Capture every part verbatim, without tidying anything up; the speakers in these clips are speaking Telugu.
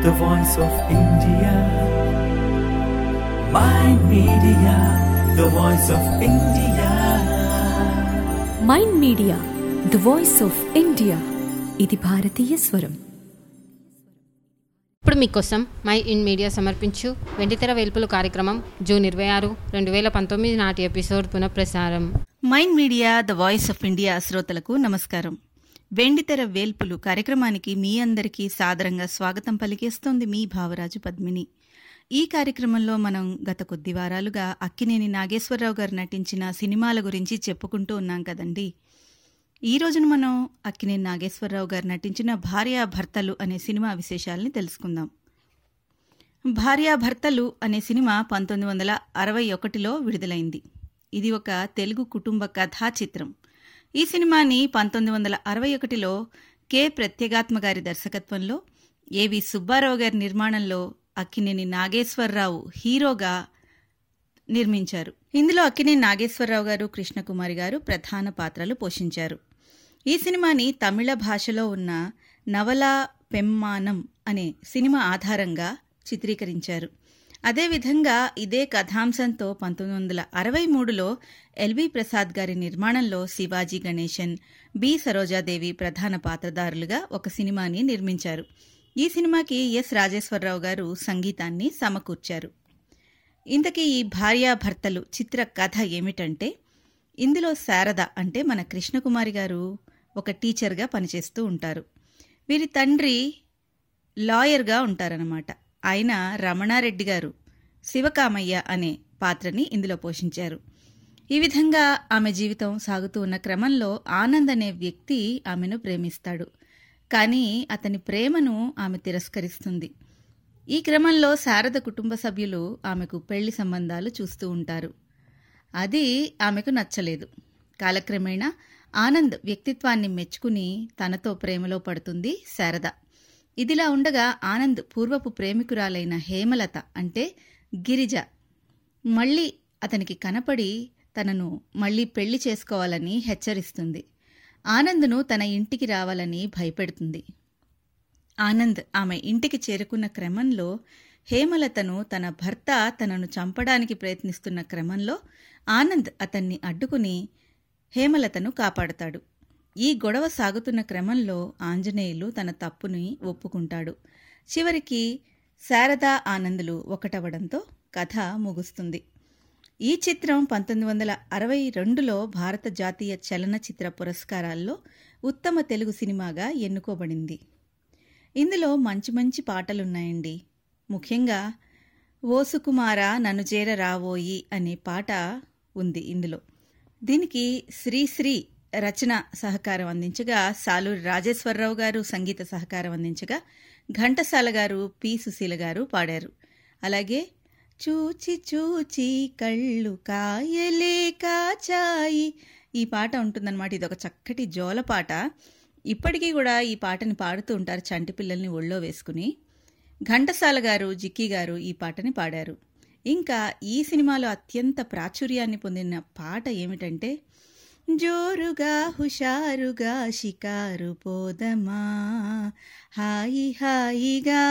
the voice of India. Mind Media, the voice of India. Mind Media the voice of India. ఇది భారతీయ స్వరం. ఇప్పుడు మీకోసం మై ఇన్ మీడియా సమర్పించు వెండితెర వేల్పులు కార్యక్రమం జూన్ ఇరవై ఆరు రెండు వేల పంతొమ్మిది నాటి ఎపిసోడ్ పునఃప్రసారం. Mind Media the voice of India శ్రోతలకు నమస్కారం. వెండితెర వేల్పులు కార్యక్రమానికి మీ అందరికీ సాదరంగా స్వాగతం పలికేస్తోంది మీ భావరాజు పద్మిని. ఈ కార్యక్రమంలో మనం గత కొద్ది వారాలుగా అక్కినేని నాగేశ్వరరావు గారు నటించిన సినిమాల గురించి చెప్పుకుంటూ ఉన్నాం కదండి. ఈ రోజున మనం అక్కినేని నాగేశ్వరరావు గారు నటించిన భార్యాభర్తలు అనే సినిమా విశేషాలని తెలుసుకుందాం. భార్యాభర్తలు అనే సినిమా పంతొమ్మిది వందల అరవై ఒకటిలో విడుదలైంది. ఇది ఒక తెలుగు కుటుంబ కథా చిత్రం. ఈ సినిమాని పంతొమ్మిది వందల అరవై ఒకటిలో కె ప్రత్యేగాత్మ గారి దర్శకత్వంలో, ఏవి సుబ్బారావు గారి నిర్మాణంలో అక్కినేని నాగేశ్వరరావు హీరోగా నిర్మించారు. ఇందులో అక్కినేని నాగేశ్వరరావు గారు, కృష్ణకుమారి గారు ప్రధాన పాత్రలు పోషించారు. ఈ సినిమాని తమిళ భాషలో ఉన్న నవలా పెమ్మానం అనే సినిమా ఆధారంగా చిత్రీకరించారు. అదేవిధంగా ఇదే కథాంశంతో పంతొమ్మిది వందల అరవై మూడులో ఎల్వి ప్రసాద్ గారి నిర్మాణంలో శివాజీ గణేశన్, బి సరోజాదేవి ప్రధాన పాత్రధారులుగా ఒక సినిమాని నిర్మించారు. ఈ సినిమాకి ఎస్ రాజేశ్వరరావు గారు సంగీతాన్ని సమకూర్చారు. ఇంతకీ ఈ భార్యాభర్తలు చిత్ర కథ ఏమిటంటే, ఇందులో శారద అంటే మన కృష్ణకుమారి గారు ఒక టీచర్గా పనిచేస్తూ ఉంటారు. వీరి తండ్రి లాయర్గా ఉంటారన్నమాట. ఆయన రమణారెడ్డి గారు శివకామయ్య అనే పాత్రని ఇందులో పోషించారు. ఈ విధంగా ఆమె జీవితం సాగుతూ ఉన్న క్రమంలో ఆనంద్ అనే వ్యక్తి ఆమెను ప్రేమిస్తాడు. కానీ అతని ప్రేమను ఆమె తిరస్కరిస్తుంది. ఈ క్రమంలో శారద కుటుంబ సభ్యులు ఆమెకు పెళ్లి సంబంధాలు చూస్తూ ఉంటారు. అది ఆమెకు నచ్చలేదు. కాలక్రమేణా ఆనంద్ వ్యక్తిత్వాన్ని మెచ్చుకుని తనతో ప్రేమలో పడుతుంది శారద. ఇదిలా ఉండగా ఆనంద్ పూర్వపు ప్రేమికురాలైన హేమలత అంటే గిరిజ మళ్లీ అతనికి కనపడి తనను మళ్లీ పెళ్లి చేసుకోవాలని హెచ్చరిస్తుంది. ఆనంద్ను తన ఇంటికి రావాలని భయపెడుతుంది. ఆనంద్ ఆమె ఇంటికి చేరుకున్న క్రమంలో హేమలతను తన భర్త తనను చంపడానికి ప్రయత్నిస్తున్న క్రమంలో ఆనంద్ అతన్ని అడ్డుకుని హేమలతను కాపాడతాడు. ఈ గొడవ సాగుతున్న క్రమంలో ఆంజనేయులు తన తప్పుని ఒప్పుకుంటాడు. చివరికి శారదా ఆనందులు ఒకటవడంతో కథ ముగుస్తుంది. ఈ చిత్రం పంతొమ్మిది వందల అరవై రెండులో భారత జాతీయ చలనచిత్ర పురస్కారాల్లో ఉత్తమ తెలుగు సినిమాగా ఎన్నుకోబడింది. ఇందులో మంచి మంచి పాటలున్నాయండి. ముఖ్యంగా ఓ సుకుమార నన్ను చేర రావోయి అనే పాట ఉంది ఇందులో. దీనికి శ్రీశ్రీ రచన సహకారం అందించగా, సాలూరి రాజేశ్వరరావు గారు సంగీత సహకారం అందించగా, ఘంటసాల గారు, పి సుశీల గారు పాడారు. అలాగే చూచి చూచి కళ్ళు కాయలే కాచాయి ఈ పాట ఉంటుందన్నమాట. ఇది ఒక చక్కటి జోలపాట. ఇప్పటికీ కూడా ఈ పాటని పాడుతూ ఉంటారు చంటి పిల్లల్ని ఒళ్ళో వేసుకుని. ఘంటసాల గారు, జిక్కీ గారు ఈ పాటని పాడారు. ఇంకా ఈ సినిమాలో అత్యంత ప్రాచుర్యాన్ని పొందిన పాట ఏమిటంటే, జోరుగా హుషారుగా షికారు పోదమా హాయి హాయిగా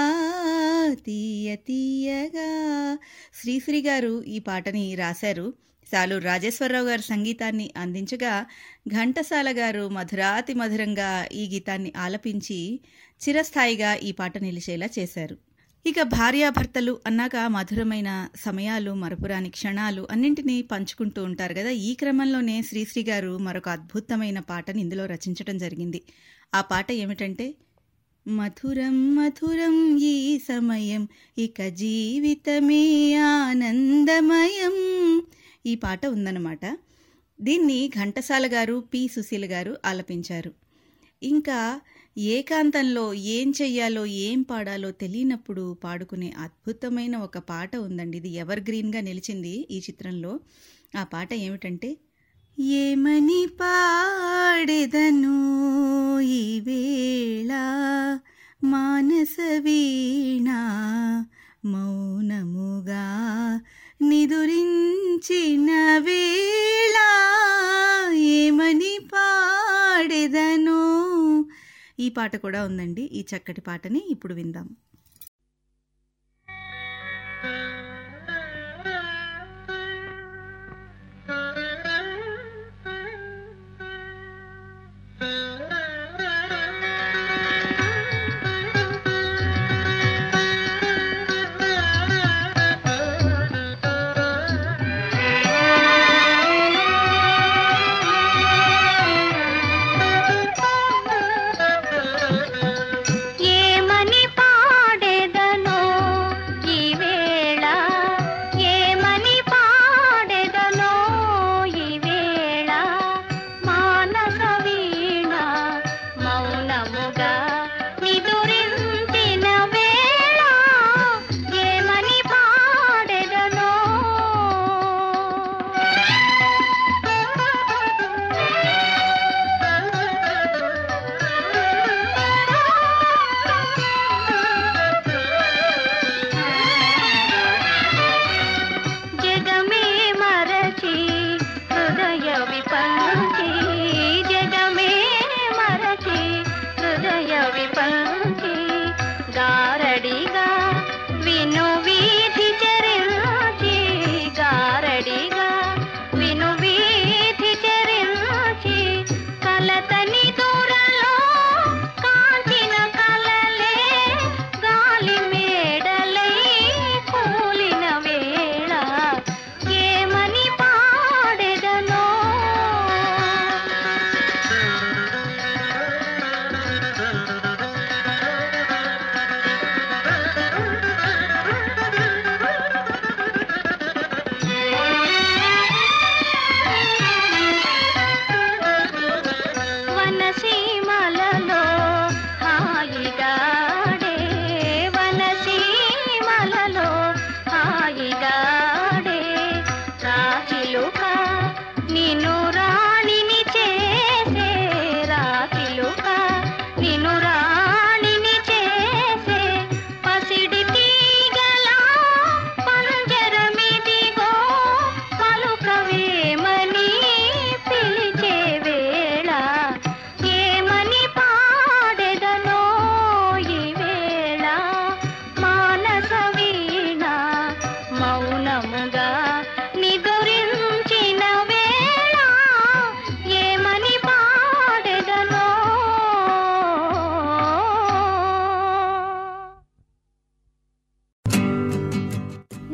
తీయ తీయగా. శ్రీశ్రీ గారు ఈ పాటని రాశారు. సాలూరు రాజేశ్వరరావు గారు సంగీతాన్ని అందించగా, ఘంటసాల గారు మధురాతి మధురంగా ఈ గీతాన్ని ఆలపించి చిరస్థాయిగా ఈ పాట నిలిచేలా చేశారు. ఇక భార్యాభర్తలు అన్నాక మధురమైన సమయాలు, మరపురాని క్షణాలు అన్నింటినీ పంచుకుంటూ ఉంటారు కదా. ఈ క్రమంలోనే శ్రీశ్రీ గారు మరొక అద్భుతమైన పాటని ఇందులో రచించడం జరిగింది. ఆ పాట ఏమిటంటే, మధురం మధురం ఈ సమయం ఇక జీవితమే ఆనందమయం. ఈ పాట ఉందన్నమాట. దీన్ని ఘంటసాల గారు, పి సుశీల గారు ఆలపించారు. ఇంకా ఏకాంతంలో ఏం చెయ్యాలో ఏం పాడాలో తెలియనప్పుడు పాడుకునే అద్భుతమైన ఒక పాట ఉందండి. ఇది ఎవర్ గ్రీన్గా నిలిచింది ఈ చిత్రంలో. ఆ పాట ఏమిటంటే, ఏమని పాడెదను ఈ వేళ మానస వీణ మౌనముగా నిదురించిన వేళ ఏమని పాడెదను. ఈ పాట కూడా ఉందండి. ఈ చక్కటి పాటని ఇప్పుడు విందాం.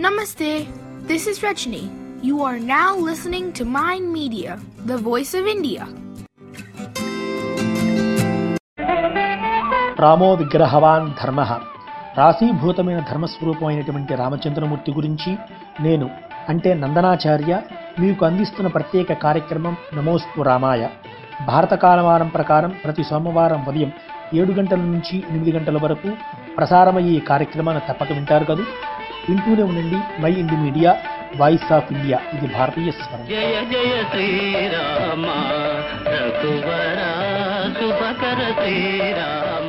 Namaste. This is Rajni. You are now listening to Mind Media, the voice of India. రామో విగ్రహవాన్ ధర్మ, రాశీభూతమైన ధర్మస్వరూపమైనటువంటి రామచంద్రమూర్తి గురించి నేను అంటే నందనాచార్య మీకు అందిస్తున్న ప్రత్యేక కార్యక్రమం నమోస్తు రామాయ. భారత కాలమానం ప్రకారం ప్రతి సోమవారం ఉదయం ఏడు గంటల నుంచి ఎనిమిది గంటల వరకు ప్రసారమయ్యే ఈ కార్యక్రమాన్ని తప్పక వింటారు కదా. వింటూనే ఉండండి Mind Media, voice of India. ఇది భారతీయ స్వరం. జయ జయ శ్రీరామ రఘువర శుభకర Srirama.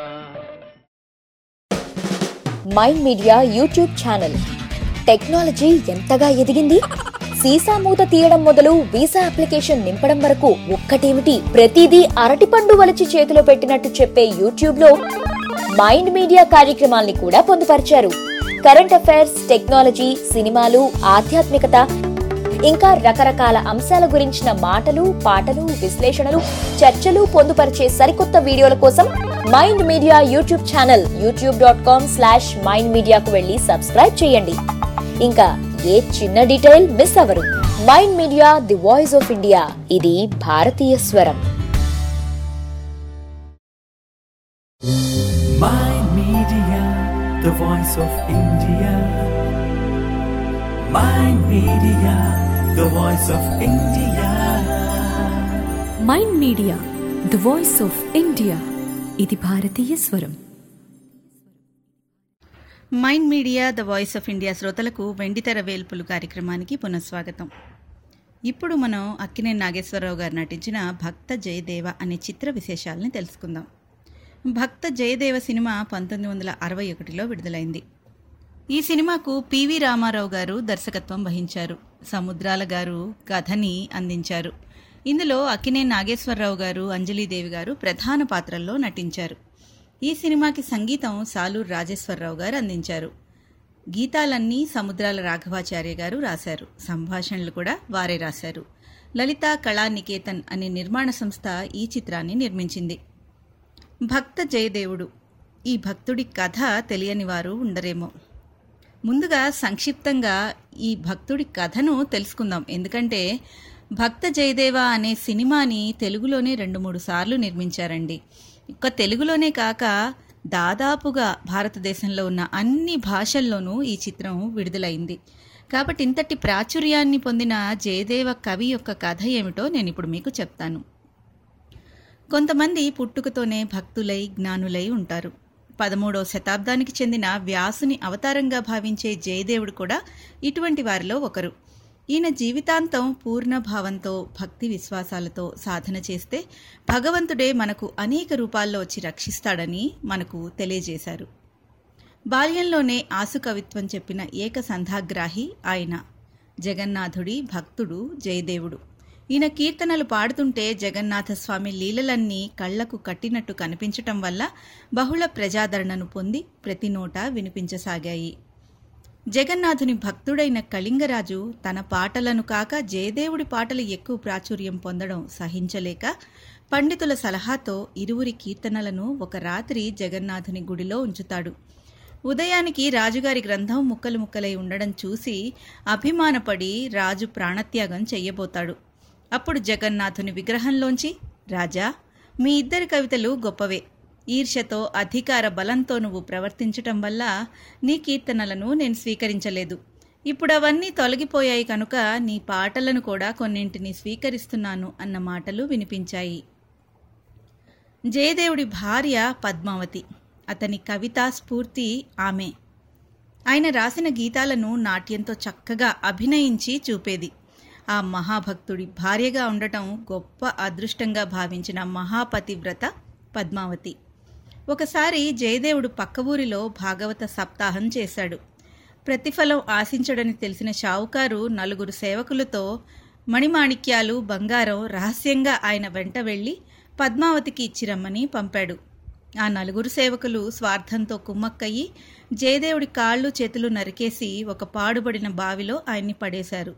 Mind Media YouTube channel technology ఎంతగా ఎదిగింది. సీసా మూత తీయడం మొదలు వీసా అప్లికేషన్ నింపడం వరకు ఒక్కటేమిటి, ప్రతిదీ అరటిపండు వలిచి చేతిలో పెట్టినట్టు చెప్పే యూట్యూబ్ లో మైండ్ మీడియా కార్యక్రమాల్ని కూడా పొందుపరిచారు. కరెంట్ అఫైర్స్, టెక్నాలజీ, సినిమాలు, ఆధ్యాత్మికత, ఇంకా రకరకాల అంశాల గురించిన మాటలు, పాటలు, విశ్లేషణలు, చర్చలు పొందుపరిచే సరికొత్త వీడియోల కోసం Mind Media YouTube channel YouTube dot com slash Mind మీడియాకు వెళ్లి సబ్స్క్రైబ్ చేయండి. ఇంకా ఏ చిన్న డీటెయిల్ మిస్ అవ్వరు. Mind Media, the voice of India. ఇది భారతీయ స్వరం. Mind Media, the voice of India. Mind Media, the voice of India. Mind Media, the voice of India. ఇది భారతీయ స్వరం. Mind Media, the voice of India శ్రోతలకు వెండితెర వేల్పులు కార్యక్రమానికి పునఃస్వాగతం. ఇప్పుడు మనం అక్కినేని నాగేశ్వరరావు గారు నటించిన భక్త జయదేవ అనే చిత్ర విశేషాలని తెలుసుకుందాం. భక్త జయదేవ సినిమా పంతొమ్మిది వందల అరవై ఒకటిలో విడుదలైంది. ఈ సినిమాకు పివి రామారావు గారు దర్శకత్వం వహించారు. సముద్రాల గారు కథని అందించారు. ఇందులో అక్కినేని నాగేశ్వరరావు గారు, అంజలీదేవి గారు ప్రధాన పాత్రల్లో నటించారు. ఈ సినిమాకి సంగీతం సాలూరు రాజేశ్వరరావు గారు అందించారు. గీతాలన్నీ సముద్రాల రాఘవాచార్య గారు రాశారు. సంభాషణలు కూడా వారే రాశారు. లలితా కళానికేతన్ అనే నిర్మాణ సంస్థ ఈ చిత్రాన్ని నిర్మించింది. భక్త జయదేవుడు, ఈ భక్తుడి కథ తెలియని వారు ఉండరేమో. ముందుగా సంక్షిప్తంగా ఈ భక్తుడి కథను తెలుసుకుందాం. ఎందుకంటే భక్త జయదేవ అనే సినిమాని తెలుగులోనే రెండు మూడు సార్లు నిర్మించారండి. ఇక తెలుగులోనే కాక దాదాపుగా భారతదేశంలో ఉన్న అన్ని భాషల్లోనూ ఈ చిత్రం విడుదలైంది. కాబట్టి ఇంతటి ప్రాచుర్యాన్ని పొందిన జయదేవ కవి యొక్క కథ ఏమిటో నేను ఇప్పుడు మీకు చెప్తాను. కొంతమంది పుట్టుకతోనే భక్తులై జ్ఞానులై ఉంటారు. పదమూడవ శతాబ్దానికి చెందిన వ్యాసుని అవతారంగా భావించే జయదేవుడు కూడా ఇటువంటి వారిలో ఒకరు. ఈయన జీవితాంతం పూర్ణ భావంతో, భక్తి విశ్వాసాలతో సాధన చేస్తే భగవంతుడే మనకు అనేక రూపాల్లో వచ్చి రక్షిస్తాడని మనకు తెలియజేశారు. బాల్యంలోనే ఆసు కవిత్వం చెప్పిన ఏక సంధాగ్రాహి ఆయన. జగన్నాథుడి భక్తుడు జయదేవుడు. ఈయన కీర్తనలు పాడుతుంటే జగన్నాథస్వామి లీలలన్నీ కళ్లకు కట్టినట్టు కనిపించటం వల్ల బహుళ ప్రజాదరణను పొంది ప్రతి నోట వినిపించసాగాయి. జగన్నాథుని భక్తుడైన కళింగరాజు తన పాటలను కాక జయదేవుడి పాటలు ఎక్కువ ప్రాచుర్యం పొందడం సహించలేక పండితుల సలహాతో ఇరువురి కీర్తనలను ఒక రాత్రి జగన్నాథుని గుడిలో ఉంచుతాడు. ఉదయానికి రాజుగారి గ్రంథం ముక్కలు ముక్కలై ఉండడం చూసి అభిమానపడి రాజు ప్రాణత్యాగం చెయ్యబోతాడు. అప్పుడు జగన్నాథుని విగ్రహంలోంచి, రాజా, మీ ఇద్దరి కవితలు గొప్పవే. ఈర్ష్యతో, అధికార బలంతో నువ్వు ప్రవర్తించటం వల్ల నీ కీర్తనలను నేను స్వీకరించలేదు. ఇప్పుడు అవన్నీ తొలగిపోయాయి కనుక నీ పాటలను కూడా కొన్నింటిని స్వీకరిస్తున్నాను అన్న మాటలు వినిపించాయి. జయదేవుడి భార్య పద్మావతి. అతని కవితా స్ఫూర్తి ఆమె. ఆయన రాసిన గీతాలను నాట్యంతో చక్కగా అభినయించి చూపేది. ఆ మహాభక్తుడి భార్యగా ఉండటం గొప్ప అదృష్టంగా భావించిన మహాపతివ్రత పద్మావతి. ఒకసారి జయదేవుడు పక్క ఊరిలో భాగవత సప్తాహం చేశాడు. ప్రతిఫలం ఆశించడని తెలిసిన షావుకారు నలుగురు సేవకులతో మణిమాణిక్యాలు, బంగారం రహస్యంగా ఆయన వెంట వెళ్లి పద్మావతికి ఇచ్చిరమ్మని పంపాడు. ఆ నలుగురు సేవకులు స్వార్థంతో కుమ్మక్కయ్యి జయదేవుడి కాళ్ళు చేతులు నరికేసి ఒక పాడుబడిన బావిలో ఆయన్ని పడేశారు.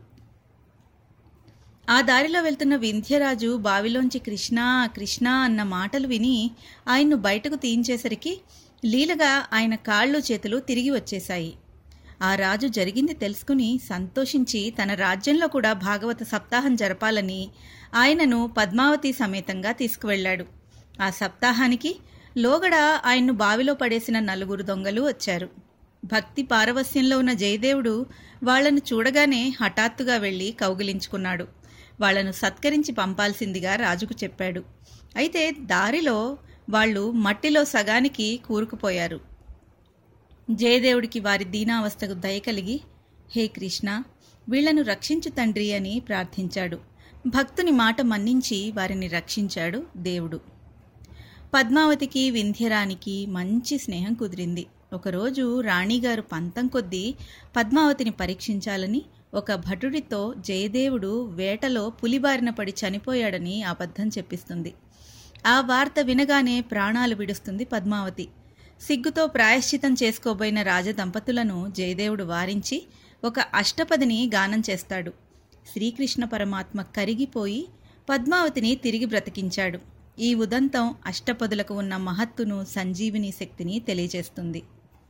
ఆ దారిలో వెళ్తున్న వింధ్యరాజు బావిలోంచి కృష్ణా కృష్ణా అన్న మాటలు విని ఆయన్ను బయటకు తీయించేసరికి లీలగా ఆయన కాళ్ళు చేతులు తిరిగి వచ్చేశాయి. ఆ రాజు జరిగింది తెలుసుకుని సంతోషించి తన రాజ్యంలో కూడా భాగవత సప్తాహం జరపాలని ఆయనను పద్మావతి సమేతంగా తీసుకువెళ్లాడు. ఆ సప్తాహానికి లోగడ ఆయన్ను బావిలో పడేసిన నలుగురు దొంగలు వచ్చారు. భక్తి పారవస్యంలో ఉన్న జయదేవుడు వాళ్లను చూడగానే హఠాత్తుగా వెళ్లి కౌగిలించుకున్నాడు. వాళ్లను సత్కరించి పంపాల్సిందిగా రాజుకు చెప్పాడు. అయితే దారిలో వాళ్లు మట్టిలో సగానికి కూరుకుపోయారు. జయదేవుడికి వారి దీనావస్థకు దయ కలిగి, హే కృష్ణ, వీళ్లను రక్షించు తండ్రి అని ప్రార్థించాడు. భక్తుని మాట మన్నించి వారిని రక్షించాడు దేవుడు. పద్మావతికి వింధ్యరానికి మంచి స్నేహం కుదిరింది. ఒకరోజు రాణిగారు పంతం కొద్దీ పద్మావతిని పరీక్షించాలని ఒక భటుడితో జయదేవుడు వేటలో పులిబారిన పడి చనిపోయాడని అబద్ధం చెప్పిస్తుంది. ఆ వార్త వినగానే ప్రాణాలు విడుస్తుంది పద్మావతి. సిగ్గుతో ప్రాయశ్చితం చేసుకోబోయిన రాజదంపతులను జయదేవుడు వారించి ఒక అష్టపదిని గానం చేస్తాడు. శ్రీకృష్ణ పరమాత్మ కరిగిపోయి పద్మావతిని తిరిగి బ్రతికించాడు. ఈ ఉదంతం అష్టపదులకు ఉన్న మహత్తును, సంజీవిని శక్తిని తెలియజేస్తుంది.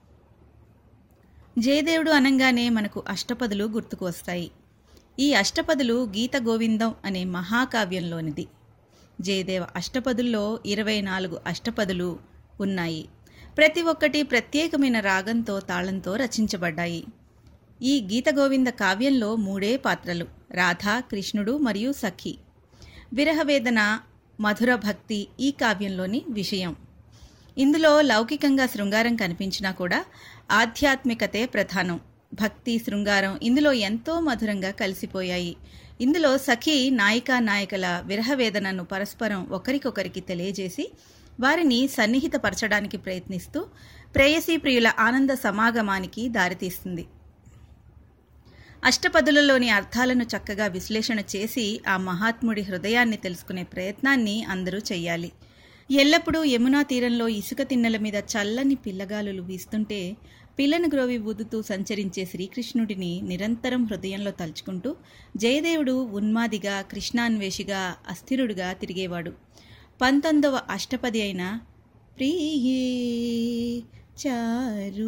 జయదేవుడు అనంగానే మనకు అష్టపదులు గుర్తుకు వస్తాయి. ఈ అష్టపదులు గీత గోవిందం అనే మహాకావ్యంలోనిది. జయదేవ అష్టపదుల్లో ఇరవై నాలుగు అష్టపదులు ఉన్నాయి. ప్రతి ఒక్కటి ప్రత్యేకమైన రాగంతో, తాళంతో రచించబడ్డాయి. ఈ గీత గోవింద కావ్యంలో మూడే పాత్రలు, రాధ, కృష్ణుడు మరియు సఖి. విరహవేదన, మధుర భక్తి ఈ కావ్యంలోని విషయం. ఇందులో లౌకికంగా శృంగారం కనిపించినా కూడా ఆధ్యాత్మికతే ప్రధానం. భక్తి, శృంగారం ఇందులో ఎంతో మధురంగా కలిసిపోయాయి. ఇందులో సఖి నాయికా నాయకుల విరహవేదనను పరస్పరం ఒకరికొకరికి తెలియజేసి వారిని సన్నిహితపరచడానికి ప్రయత్నిస్తూ ప్రేయసీ ప్రియుల ఆనంద సమాగమానికి దారితీస్తుంది. అష్టపదులలోని అర్థాలను చక్కగా విశ్లేషణ చేసి ఆ మహాత్ముడి హృదయాన్ని తెలుసుకునే ప్రయత్నాన్ని అందరూ చెయ్యాలి. ఎల్లప్పుడూ యమునా తీరంలో ఇసుక తిన్నెల మీద చల్లని పిల్లగాలులు వీస్తుంటే పిల్లను గ్రోవి ఊదుతూ సంచరించే శ్రీకృష్ణుడిని నిరంతరం హృదయంలో తలుచుకుంటూ జయదేవుడు ఉన్మాదిగా, కృష్ణాన్వేషిగా, అస్థిరుడుగా తిరిగేవాడు. పంతొమ్మిదవ అష్టపది అయిన ప్రియే చారుశీలే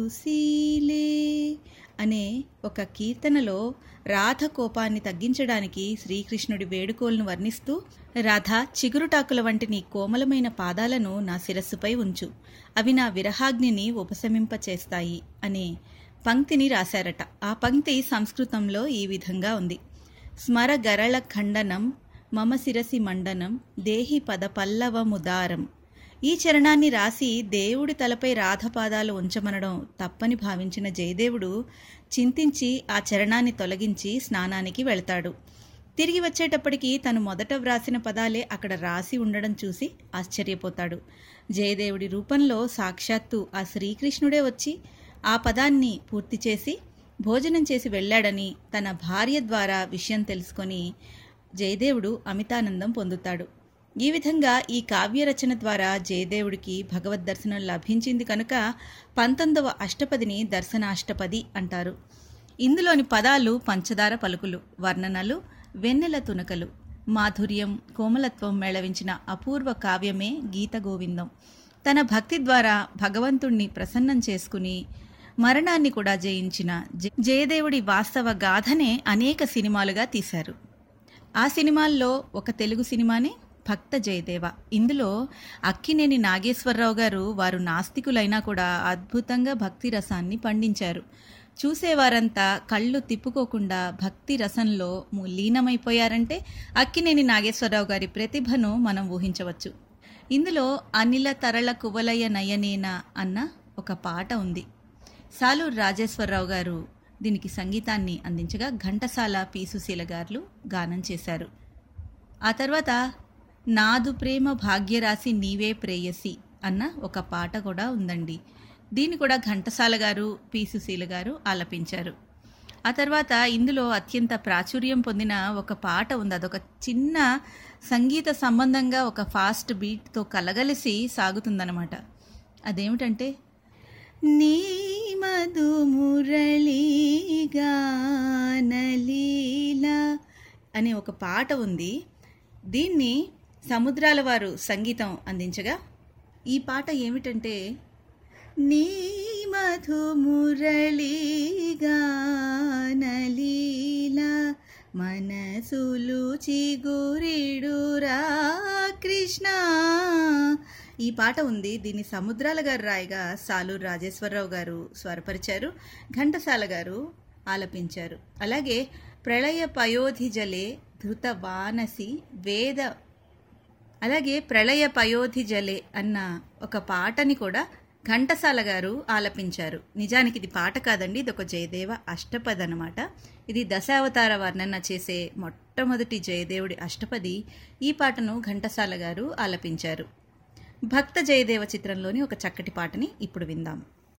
అనే ఒక కీర్తనలో రాధ కోపాన్ని తగ్గించడానికి శ్రీకృష్ణుడి వేడుకోలను వర్ణిస్తూ, రాధ, చిగురుటాకుల వంటి నీ కోమలమైన పాదాలను నా శిరస్సుపై ఉంచు, అవి నా విరహాగ్నిని ఉపశమింపచేస్తాయి అనే పంక్తిని రాశారట. ఆ పంక్తి సంస్కృతంలో ఈ విధంగా ఉంది: స్మర గరళ ఖండనం మమ శిరసి మండనం దేహి పద పల్లవముదారం. ఈ చరణాన్ని రాసి దేవుడి తలపై రాధపాదాలు ఉంచమనడం తప్పని భావించిన జయదేవుడు చింతించి ఆ చరణాన్ని తొలగించి స్నానానికి వెళ్తాడు. తిరిగి వచ్చేటప్పటికి తను మొదట వ్రాసిన పదాలే అక్కడ రాసి ఉండడం చూసి ఆశ్చర్యపోతాడు. జయదేవుడి రూపంలో సాక్షాత్తు ఆ శ్రీకృష్ణుడే వచ్చి ఆ పదాన్ని పూర్తి చేసి భోజనం చేసి వెళ్ళాడని తన భార్య ద్వారా విషయం తెలుసుకొని జయదేవుడు అమితానందం పొందుతాడు. ఈ విధంగా ఈ కావ్యరచన ద్వారా జయదేవుడికి భగవద్ దర్శనం లభించింది కనుక పంతొమ్మిదవ అష్టపదిని దర్శనాష్టపది అంటారు. ఇందులోని పదాలు పంచదార పలుకులు, వర్ణనలు, వెన్నెల తునకలు, మాధుర్యం, కోమలత్వం మేళవించిన అపూర్వ కావ్యమే గీత గోవిందం. తన భక్తి ద్వారా భగవంతుణ్ణి ప్రసన్నం చేసుకుని మరణాన్ని కూడా జయించిన జయదేవుడి వాస్తవ గాథనే అనేక సినిమాలుగా తీశారు. ఆ సినిమాల్లో ఒక తెలుగు సినిమానే భక్త జయదేవ. ఇందులో అక్కినేని నాగేశ్వరరావు గారు వారు నాస్తికులైనా కూడా అద్భుతంగా భక్తి రసాన్ని పండించారు. చూసేవారంతా కళ్ళు తిప్పుకోకుండా భక్తి రసంలో లీనమైపోయారంటే అక్కినేని నాగేశ్వరరావు గారి ప్రతిభను మనం ఊహించవచ్చు. ఇందులో అనిల తరళ కువలయ నయనేన అన్న ఒక పాట ఉంది. సాలూరు రాజేశ్వరరావు గారు దీనికి సంగీతాన్ని అందించగా ఘంటసాల, పి సుశీల గారు గానం చేశారు. ఆ తర్వాత నాదు ప్రేమ భాగ్యరాశి నీవే ప్రేయసి అన్న ఒక పాట కూడా ఉందండి. దీన్ని కూడా ఘంటసాల గారు, పి సుశీల గారు ఆలపించారు. ఆ తర్వాత ఇందులో అత్యంత ప్రాచుర్యం పొందిన ఒక పాట ఉంది. అదొక చిన్న సంగీత సంబంధంగా ఒక ఫాస్ట్ బీట్తో కలగలిసి సాగుతుందన్నమాట. అదేమిటంటే, నీ మధు మురళీగానలీల అనే ఒక పాట ఉంది. దీన్ని సముద్రాల వారు సంగీతం అందించగా ఈ పాట ఏమిటంటే, నీ మధు మురళీగానలీల మనసులు చిగురిడురా కృష్ణ. ఈ పాట ఉంది. దీన్ని సముద్రాల గారు రాయగా సాలూరు రాజేశ్వరరావు గారు స్వరపరిచారు, ఘంటసాల గారు ఆలపించారు. అలాగే ప్రళయ పయోధి జలే ధృత వానసి వేద అలాగే ప్రళయ పయోధి జలే అన్న ఒక పాటని కూడా ఘంటసాల గారు ఆలపించారు. నిజానికి ఇది పాట కాదండి, ఇది ఒక జయదేవ అష్టపది అన్నమాట. ఇది దశావతార వర్ణన చేసే మొట్టమొదటి జయదేవుడి అష్టపది. ఈ పాటను ఘంటసాల గారు ఆలపించారు. భక్త జయదేవ చిత్రంలోని ఒక చక్కటి పాటని ఇప్పుడు విందాం.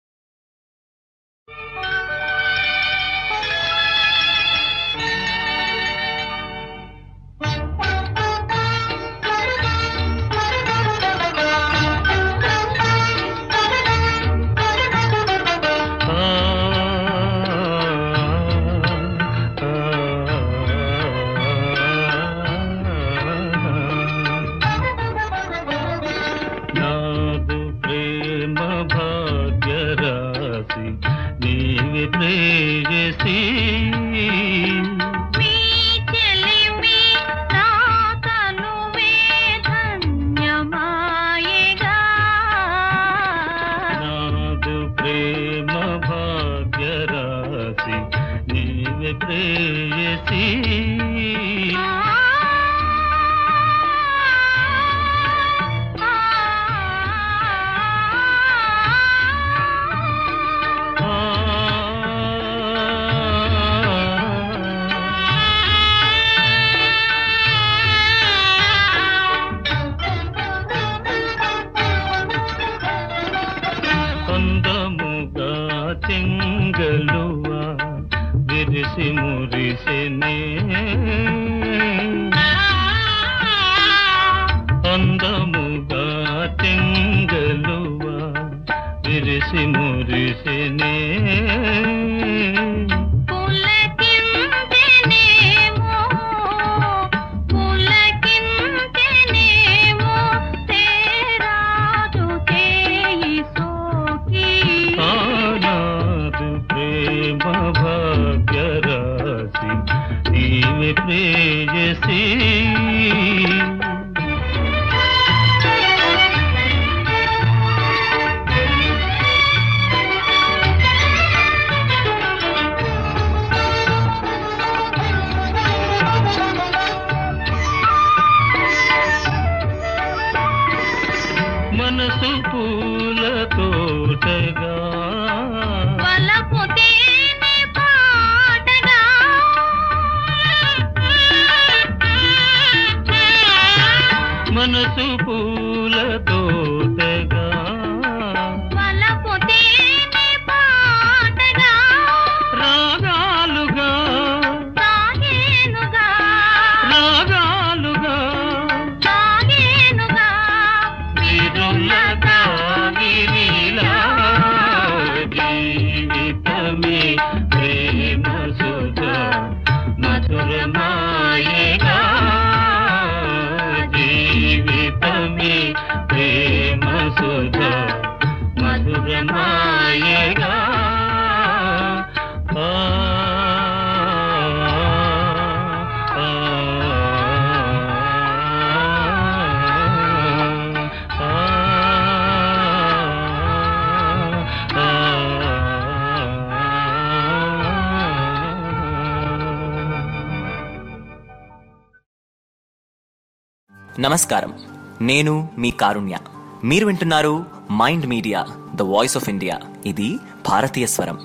నమస్కారం, నేను మీ కారుణ్య. మీరు వింటున్నారు Mind Media, the voice of India. ఇది భారతీయ స్వరం.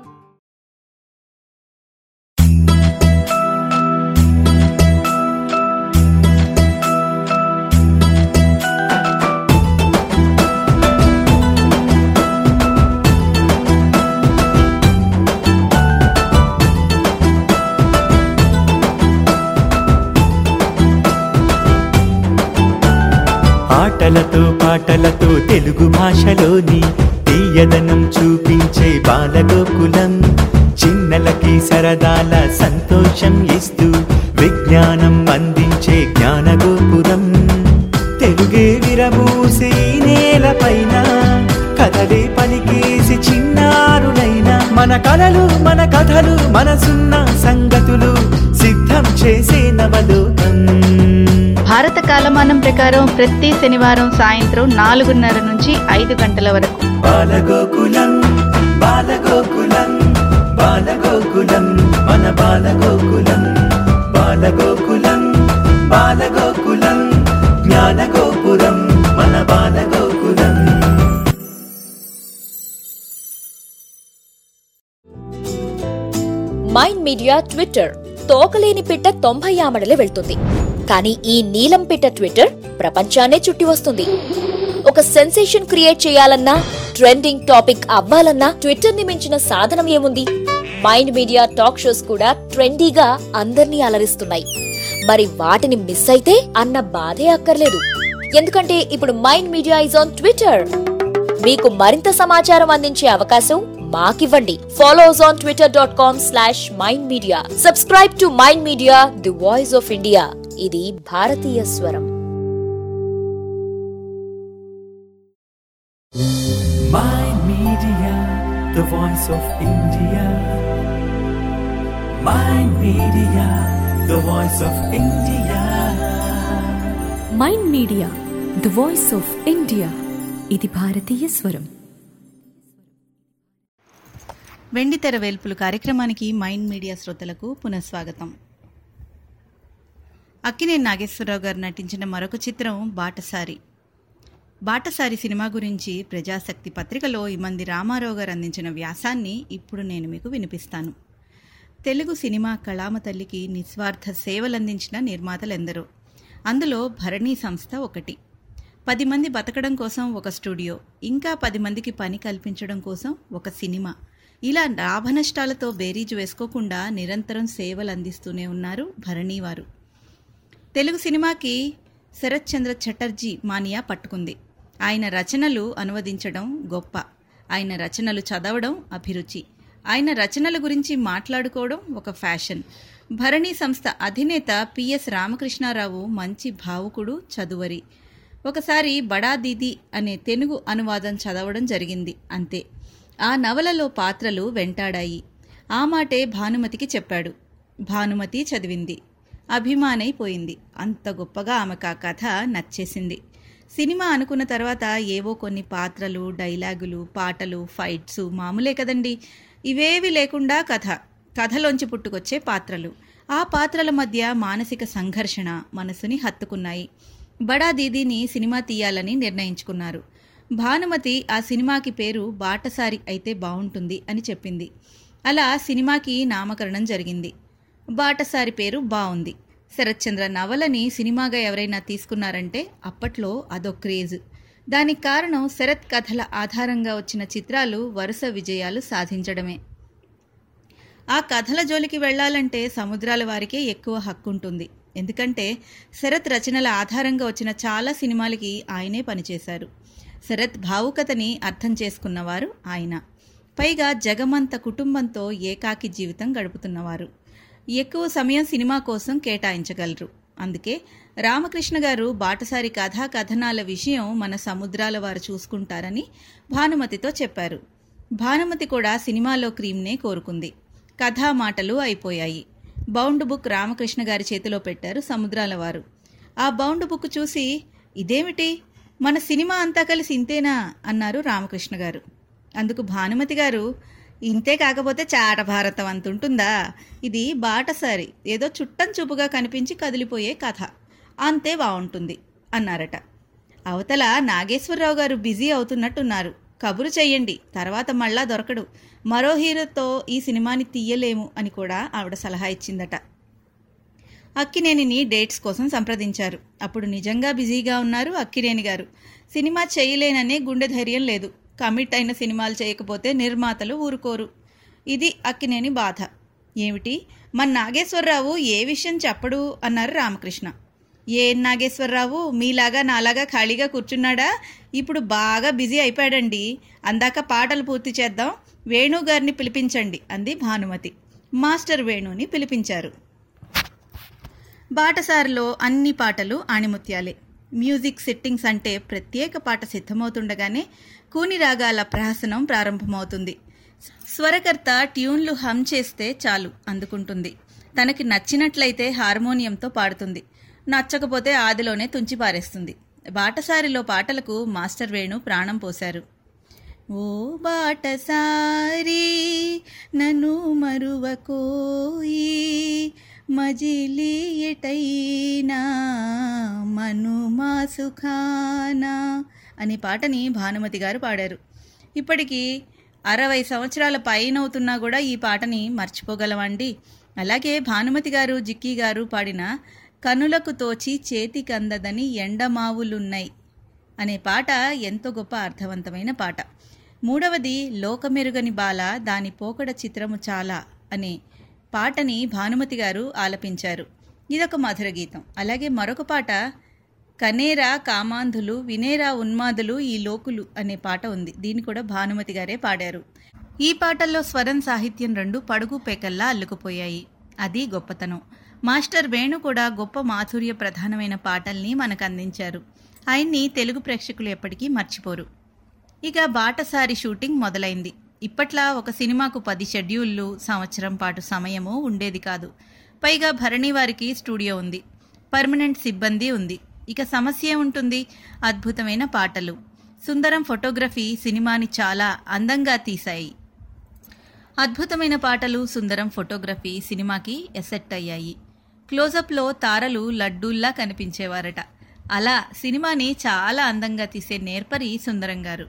ఆటలతో పాటలతో తెలుగు భాషలోని తీయదనం చూపించే బాలగోకులం, చిన్నలకి సరదాల సంతోషం ఇస్తూ విజ్ఞానం అందించే జ్ఞానగోపురం. తెలుగే విరబూసే నేలపైన కథలే పలికేసి చిన్నారులైన మన కలలు మన కథలు మనసున్న సంగతులు సిద్ధ సిద్ధం చేసే నవలోకం. భారత కాలమానం ప్రకారం ప్రతి శనివారం సాయంత్రం నాలుగున్నర నుంచి ఐదు గంటల వరకు బాలగోకులం బాలగోకులం బాలగోకులం మన బాలగోకులం. బాలగోకులం బాలగోకులం జ్ఞానగోపురం మన బాలగోకులం. మైండ్ మీడియా ట్విట్టర్ తోకలేని పిట్ట తొంభై ఆమడలే వెళ్తుంది, కానీ ఈ నీలం పిట్ట ట్విట్టర్ ప్రపంచాన్నే చుట్టి వస్తుంది. ఒక సెన్సేషన్ క్రియేట్ చేయాలన్నా, ట్రెండింగ్ టాపిక్ అవ్వాలన్నా ట్విట్టర్ ని మించిన సాధనం ఏముంది? మైండ్ మీడియా టాక్ షోస్ కూడా ట్రెండీగా అందర్నీ అలరిస్తున్నాయి. మరి వాటిని మిస్ అయితే అన్న బాధే అక్కర్లేదు, ఎందుకంటే ఇప్పుడు Mind Media is on Twitter. మీకు మరింత సమాచారం అందించే అవకాశం మాకివ్వండి. Follows on Twitter dot com slash Mind Media. Subscribe to Mind Media, the voice of India. ఇది భారతీయ స్వరం. Mind Media, the voice of India. Mind Media, the voice of India. Mind Media the voice of India. ఇది భారతీయ స్వరం. వెండితెర వేల్పులు కార్యక్రమానికి మైండ్ మీడియా శ్రోతలకు పునఃస్వాగతం. అక్కినేని నాగేశ్వరరావు గారు నటించిన మరొక చిత్రం బాటసారి. బాటసారి సినిమా గురించి ప్రజాశక్తి పత్రికలో ఇమంది రామారావు గారు అందించిన వ్యాసాన్ని ఇప్పుడు నేను మీకు వినిపిస్తాను. తెలుగు సినిమా కళామ తల్లికి నిస్వార్థ సేవలందించిన నిర్మాతలెందరో. అందులో భరణీ సంస్థ ఒకటి. పది మంది బతకడం కోసం ఒక స్టూడియో, ఇంకా పది మందికి పని కల్పించడం కోసం ఒక సినిమా, ఇలా లాభనష్టాలతో బేరీజు వేసుకోకుండా నిరంతరం సేవలు అందిస్తూనే ఉన్నారు భరణీవారు. తెలుగు సినిమాకి శరత్ చంద్ర చటర్జీ మానియా పట్టుకుంది. ఆయన రచనలు అనువదించడం గొప్ప, ఆయన రచనలు చదవడం అభిరుచి, ఆయన రచనల గురించి మాట్లాడుకోవడం ఒక ఫ్యాషన్. భరణీ సంస్థ అధినేత పిఎస్ రామకృష్ణారావు మంచి భావుకుడు, చదువరి. ఒకసారి బడా దీది అనే తెలుగు అనువాదం చదవడం జరిగింది, అంతే. ఆ నవలలో పాత్రలు వెంటాడాయి. ఆ మాటే భానుమతికి చెప్పాడు. భానుమతి చదివింది, అభిమానైపోయింది. అంత గొప్పగా ఆమెకు ఆ కథ నచ్చేసింది. సినిమా అనుకున్న తర్వాత ఏవో కొన్ని పాత్రలు, డైలాగులు, పాటలు, ఫైట్స్ మామూలే కదండి. ఇవేవి లేకుండా కథ, కథలోంచి పుట్టుకొచ్చే పాత్రలు, ఆ పాత్రల మధ్య మానసిక సంఘర్షణ మనసుని హత్తుకున్నాయి. బడా దీదీని సినిమా తీయాలని నిర్ణయించుకున్నారు. భానుమతి ఆ సినిమాకి పేరు బాటసారి అయితే బావుంటుంది అని చెప్పింది. అలా సినిమాకి నామకరణం జరిగింది. బాటసారి పేరు బావుంది. శరత్చంద్ర నవలని సినిమాగా ఎవరైనా తీసుకున్నారంటే అప్పట్లో అదో క్రేజ్. దానికి కారణం శరత్ కథల ఆధారంగా వచ్చిన చిత్రాలు వరుస విజయాలు సాధించడమే. ఆ కథల జోలికి వెళ్లాలంటే సముద్రాల వారికే ఎక్కువ హక్కుంటుంది. ఎందుకంటే శరత్ రచనల ఆధారంగా వచ్చిన చాలా సినిమాలకి ఆయనే పనిచేశారు. శరత్ భావుకతని అర్థం చేసుకున్నవారు ఆయన. పైగా జగమంత కుటుంబంతో ఏకాకి జీవితం గడుపుతున్నవారు. ఎక్కువ సమయం సినిమా కోసం కేటాయించగలరు. అందుకే రామకృష్ణ గారు బాటసారి కథా కథనాల విషయం మన సముద్రాల వారు చూసుకుంటారని భానుమతితో చెప్పారు. భానుమతి కూడా సినిమాలో క్రీమ్నే కోరుకుంది. కథా మాటలు అయిపోయాయి. బౌండ్ బుక్ రామకృష్ణ గారి చేతిలో పెట్టారు సముద్రాల వారు. ఆ బౌండ్ బుక్ చూసి, ఇదేమిటి, మన సినిమా అంతా కలిసి ఇంతేనా అన్నారు రామకృష్ణ గారు. అందుకు భానుమతి గారు, ఇంతే కాకపోతే చాట భారతం అంతుంటుందా, ఇది బాటసారి, ఏదో చుట్టం చూపుగా కనిపించి కదిలిపోయే కథ, అంతే బాగుంటుంది అన్నారట. అవతల నాగేశ్వరరావు గారు బిజీ అవుతున్నట్టున్నారు. కబురు చెయ్యండి, తర్వాత మళ్ళా దొరకడు, మరో హీరోతో ఈ సినిమాని తీయలేము అని కూడా ఆవిడ సలహా ఇచ్చిందట. అక్కినేనిని డేట్స్ కోసం సంప్రదించారు. అప్పుడు నిజంగా బిజీగా ఉన్నారు అక్కినేని గారు. సినిమా చేయలేననే గుండె ధైర్యం లేదు. కమిట్ అయిన సినిమాలు చేయకపోతే నిర్మాతలు ఊరుకోరు. ఇది అక్కినేని బాధ. ఏమిటి, మన నాగేశ్వరరావు ఏ విషయం చెప్పడు అన్నారు రామకృష్ణ. ఏ నాగేశ్వరరావు మీలాగా నాలాగా ఖాళీగా కూర్చున్నాడా? ఇప్పుడు బాగా బిజీ అయిపోయాడండి. అందాక పాటలు పూర్తి చేద్దాం, వేణు గారిని పిలిపించండి అంది భానుమతి. మాస్టర్ వేణుని పిలిపించారు. బాటసారిలో అన్ని పాటలు ఆణిముత్యాలే. మ్యూజిక్ సిట్టింగ్స్ అంటే ప్రత్యేక పాట సిద్ధమవుతుండగానే కూని రాగాల ప్రహసనం ప్రారంభమవుతుంది. స్వరకర్త ట్యూన్లు హమ్ చేస్తే చాలు అందుకుంటుంది. తనకి నచ్చినట్లయితే హార్మోనియంతో పాడుతుంది, నచ్చకపోతే ఆదిలోనే తుంచి పారేస్తుంది. బాటసారిలో పాటలకు మాస్టర్ వేణు ప్రాణం పోశారు. ఓ బాటసారి నన్ను మరువకోయి, మజిలీ ఎటైనా మనుమా సుఖానా అనే పాటని భానుమతి గారు పాడారు. ఇప్పటికీ అరవై సంవత్సరాల పైనవుతున్నా కూడా ఈ పాటని మర్చిపోగలమండి. అలాగే భానుమతి గారు, జిక్కీ గారు పాడిన కనులకు తోచి చేతికందదని ఎండమావులున్నాయి అనే పాట ఎంతో గొప్ప అర్థవంతమైన పాట. మూడవది లోకమెరుగని బాల దాని పోకడ చిత్రము చాలా అనే పాటని భానుమతి గారు ఆలపించారు. ఇదొక మధుర గీతం. అలాగే మరొక పాట కనేరా కామాంధులు వినేరా ఉన్మాదులు ఈ లోకులు అనే పాట ఉంది. దీన్ని కూడా భానుమతి గారే పాడారు. ఈ పాటల్లో స్వరం, సాహిత్యం రెండు పడుగు పేకల్లా అల్లుకుపోయాయి. అది గొప్పతనం. మాస్టర్ వేణు కూడా గొప్ప మాధుర్య ప్రధానమైన పాటల్ని మనకు అందించారు. ఆయన్ని తెలుగు ప్రేక్షకులు ఎప్పటికీ మర్చిపోరు. ఇక బాటసారి షూటింగ్ మొదలైంది. ఇప్పట్లా ఒక సినిమాకు పది షెడ్యూళ్లు, సంవత్సరం పాటు సమయము ఉండేది కాదు. పైగా భరణి వారికి స్టూడియో ఉంది, పర్మనెంట్ సిబ్బంది ఉంది. ఇక సమస్య ఉంటుంది, అద్భుతమైన పాటలు, సుందరం ఫోటోగ్రఫీ సినిమాని చాలా అందంగా తీశాయి. అద్భుతమైన పాటలు, సుందరం ఫోటోగ్రఫీ సినిమాకి ఎసెట్ అయ్యాయి. క్లోజప్లో తారలు లడ్డూల్లా కనిపించేవారట. అలా సినిమాని చాలా అందంగా తీసే నేర్పరి సుందరం గారు.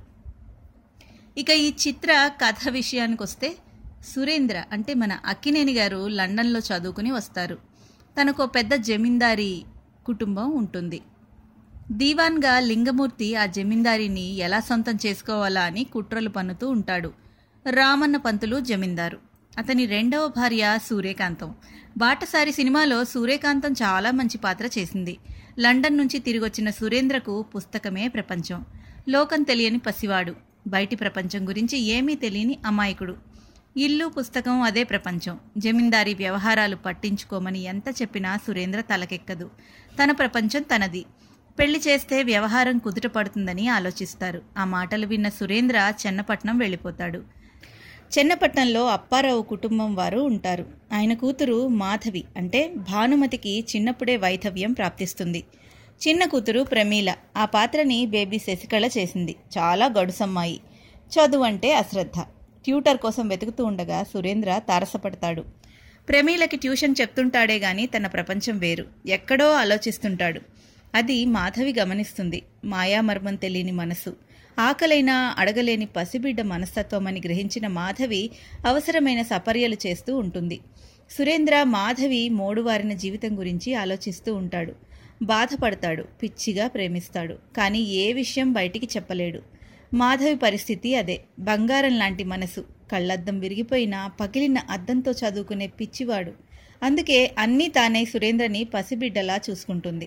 ఇక ఈ చిత్ర కథ విషయానికి వస్తే, సురేంద్ర అంటే మన అక్కినేని గారు లండన్లో చదువుకుని వస్తారు. తనకు పెద్ద జమీందారీ కుటుంబం ఉంటుంది. దీవాన్గా లింగమూర్తి ఆ జమీందారీని ఎలా సొంతం చేసుకోవాలా అని కుట్రలు పన్నుతూ ఉంటాడు. రామన్న పంతులు జమీందారు, అతని రెండవ భార్య సూర్యకాంతం. బాటసారి సినిమాలో సూర్యకాంతం చాలా మంచి పాత్ర చేసింది. లండన్ నుంచి తిరిగొచ్చిన సురేంద్రకు పుస్తకమే ప్రపంచం. లోకం తెలియని పసివాడు, బయటి ప్రపంచం గురించి ఏమీ తెలియని అమాయకుడు. ఇల్లు, పుస్తకం అదే ప్రపంచం. జమీందారీ వ్యవహారాలు పట్టించుకోమని ఎంత చెప్పినా సురేంద్ర తలకెక్కదు. తన ప్రపంచం తనది. పెళ్లి చేస్తే వ్యవహారం కుదుట పడుతుందని ఆలోచిస్తారు. ఆ మాటలు విన్న సురేంద్ర చెన్నపట్నం వెళ్ళిపోతాడు. చెన్నపట్నంలో అప్పారావు కుటుంబం వారు ఉంటారు. ఆయన కూతురు మాధవి అంటే భానుమతికి చిన్నప్పుడే వైధవ్యం ప్రాప్తిస్తుంది. చిన్న కూతురు ప్రమీల, ఆ పాత్రని బేబీ శశికళ చేసింది. చాలా గడుసమ్మాయి, చదువు అంటే అశ్రద్ధ. ట్యూటర్ కోసం వెతుకుతూ ఉండగా సురేంద్ర తారసపడతాడు. ప్రమీలకి ట్యూషన్ చెప్తుంటాడే గాని తన ప్రపంచం వేరు, ఎక్కడో ఆలోచిస్తుంటాడు. అది మాధవి గమనిస్తుంది. మాయామర్మం తెలియని మనసు, ఆకలైనా అడగలేని పసిబిడ్డ మనస్తత్వం అని గ్రహించిన మాధవి అవసరమైన సపర్యలు చేస్తూ ఉంటుంది. సురేంద్ర మాధవి మోడువారిన జీవితం గురించి ఆలోచిస్తూ ఉంటాడు. బాధపడతాడు, పిచ్చిగా ప్రేమిస్తాడు. కానీ ఏ విషయం బయటికి చెప్పలేడు. మాధవి పరిస్థితి అదే. బంగారం లాంటి మనసు, కళ్ళద్దం విరిగిపోయినా పగిలిన అద్దంతో చదువుకునే పిచ్చివాడు. అందుకే అన్నీ తానే సురేంద్రని పసిబిడ్డలా చూసుకుంటుంది.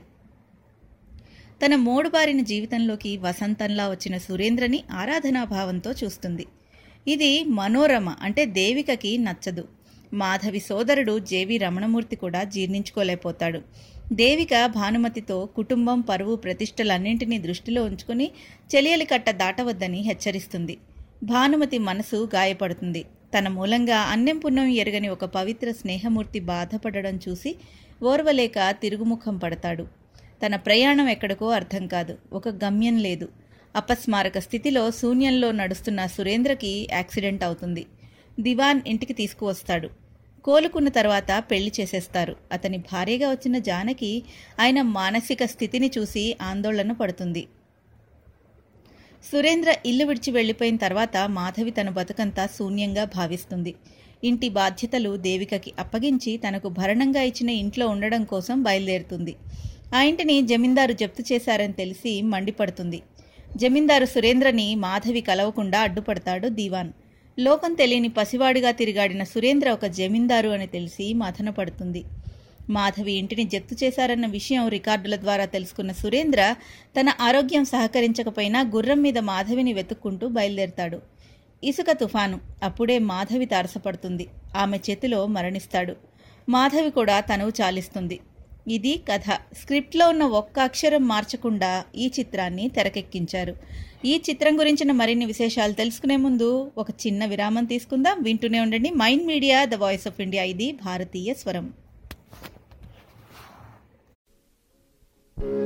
తన మోడుబారిన జీవితంలోకి వసంతంలా వచ్చిన సురేంద్రని ఆరాధనాభావంతో చూస్తుంది. ఇది మనోరమ అంటే దేవికకి నచ్చదు. మాధవి సోదరుడు జేవి రమణమూర్తి కూడా జీర్ణించుకోలేకపోతాడు. దేవిక భానుమతితో కుటుంబం, పరువు, ప్రతిష్టలన్నింటినీ దృష్టిలో ఉంచుకుని చెలియలి కట్ట దాటవద్దని హెచ్చరిస్తుంది. భానుమతి మనసు గాయపడుతుంది. తన మూలంగా అన్నెం పుణ్యం ఎరగని ఒక పవిత్ర స్నేహమూర్తి బాధపడడం చూసి ఓర్వలేక తిరుగుముఖం పడతాడు. తన ప్రయాణం ఎక్కడికో అర్థం కాదు, ఒక గమ్యం లేదు. అపస్మారక స్థితిలో శూన్యంలో నడుస్తున్న సురేంద్రకి యాక్సిడెంట్ అవుతుంది. దివాన్ ఇంటికి తీసుకువస్తాడు. కోలుకున్న తర్వాత పెళ్లి చేసేస్తారు. అతని భార్యగా వచ్చిన జానకి ఆయన మానసిక స్థితిని చూసి ఆందోళన పడుతుంది. సురేంద్ర ఇల్లు విడిచి వెళ్లిపోయిన తర్వాత మాధవి తన బతుకంతా శూన్యంగా భావిస్తుంది. ఇంటి బాధ్యతలు దేవికకి అప్పగించి తనకు భరణంగా ఇచ్చిన ఇంట్లో ఉండడం కోసం బయలుదేరుతుంది. ఆ ఇంటిని జమీందారు జప్తు చేశారని తెలిసి మండిపడుతుంది. జమీందారు సురేంద్రని మాధవి కలవకుండా అడ్డుపడతాడు దీవాన్. లోకం తెలియని పసివాడిగా తిరిగాడిన సురేంద్ర ఒక జమీందారు అని తెలిసి మథన పడుతుంది. మాధవి ఇంటిని జప్తు చేశారన్న విషయం రికార్డుల ద్వారా తెలుసుకున్న సురేంద్ర తన ఆరోగ్యం సహకరించకపోయినా గుర్రం మీద మాధవిని వెతుక్కుంటూ బయలుదేరతాడు. ఇసుక తుఫాను, అప్పుడే మాధవి తారసపడుతుంది. ఆమె చేతిలో మరణిస్తాడు. మాధవి కూడా తనువు చాలిస్తుంది. ఇది కథ. స్క్రిప్ట్లో ఉన్న ఒక్క అక్షరం మార్చకుండా ఈ చిత్రాన్ని తెరకెక్కించారు. ఈ చిత్రం గురించిన మరిన్ని విశేషాలు తెలుసుకునే ముందు ఒక చిన్న విరామం తీసుకుందాం. వింటూనే ఉండండి Mind Media, the voice of India. ఇది భారతీయ స్వరం.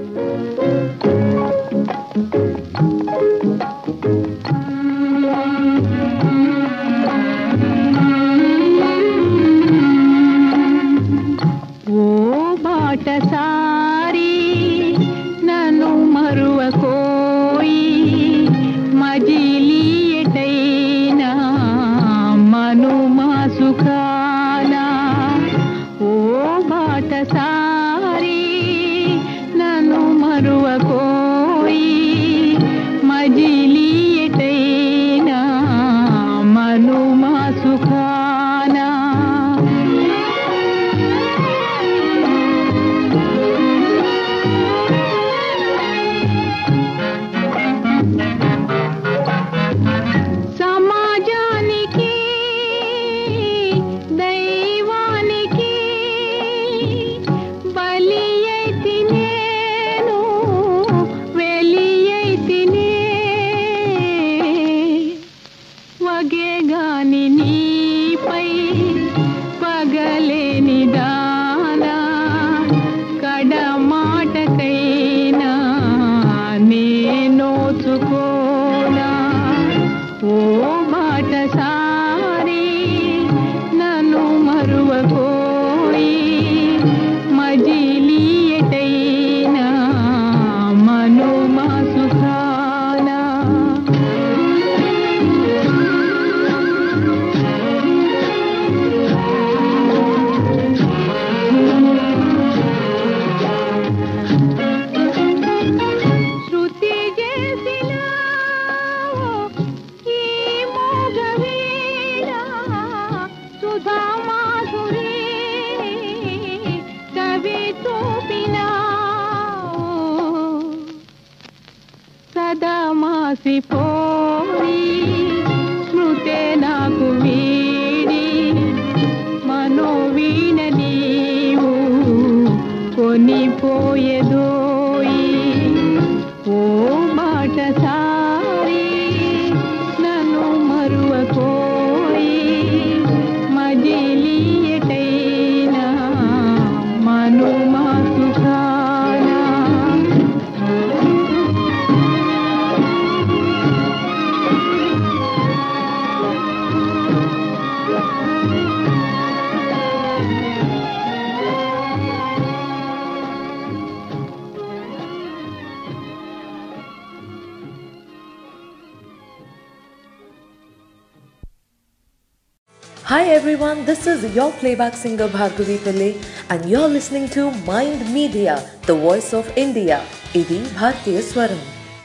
Hi everyone, this is your playback singer Bhargavi Pillai and you're listening to Mind Media, the voice of India. Idi Bharatiya Swaram.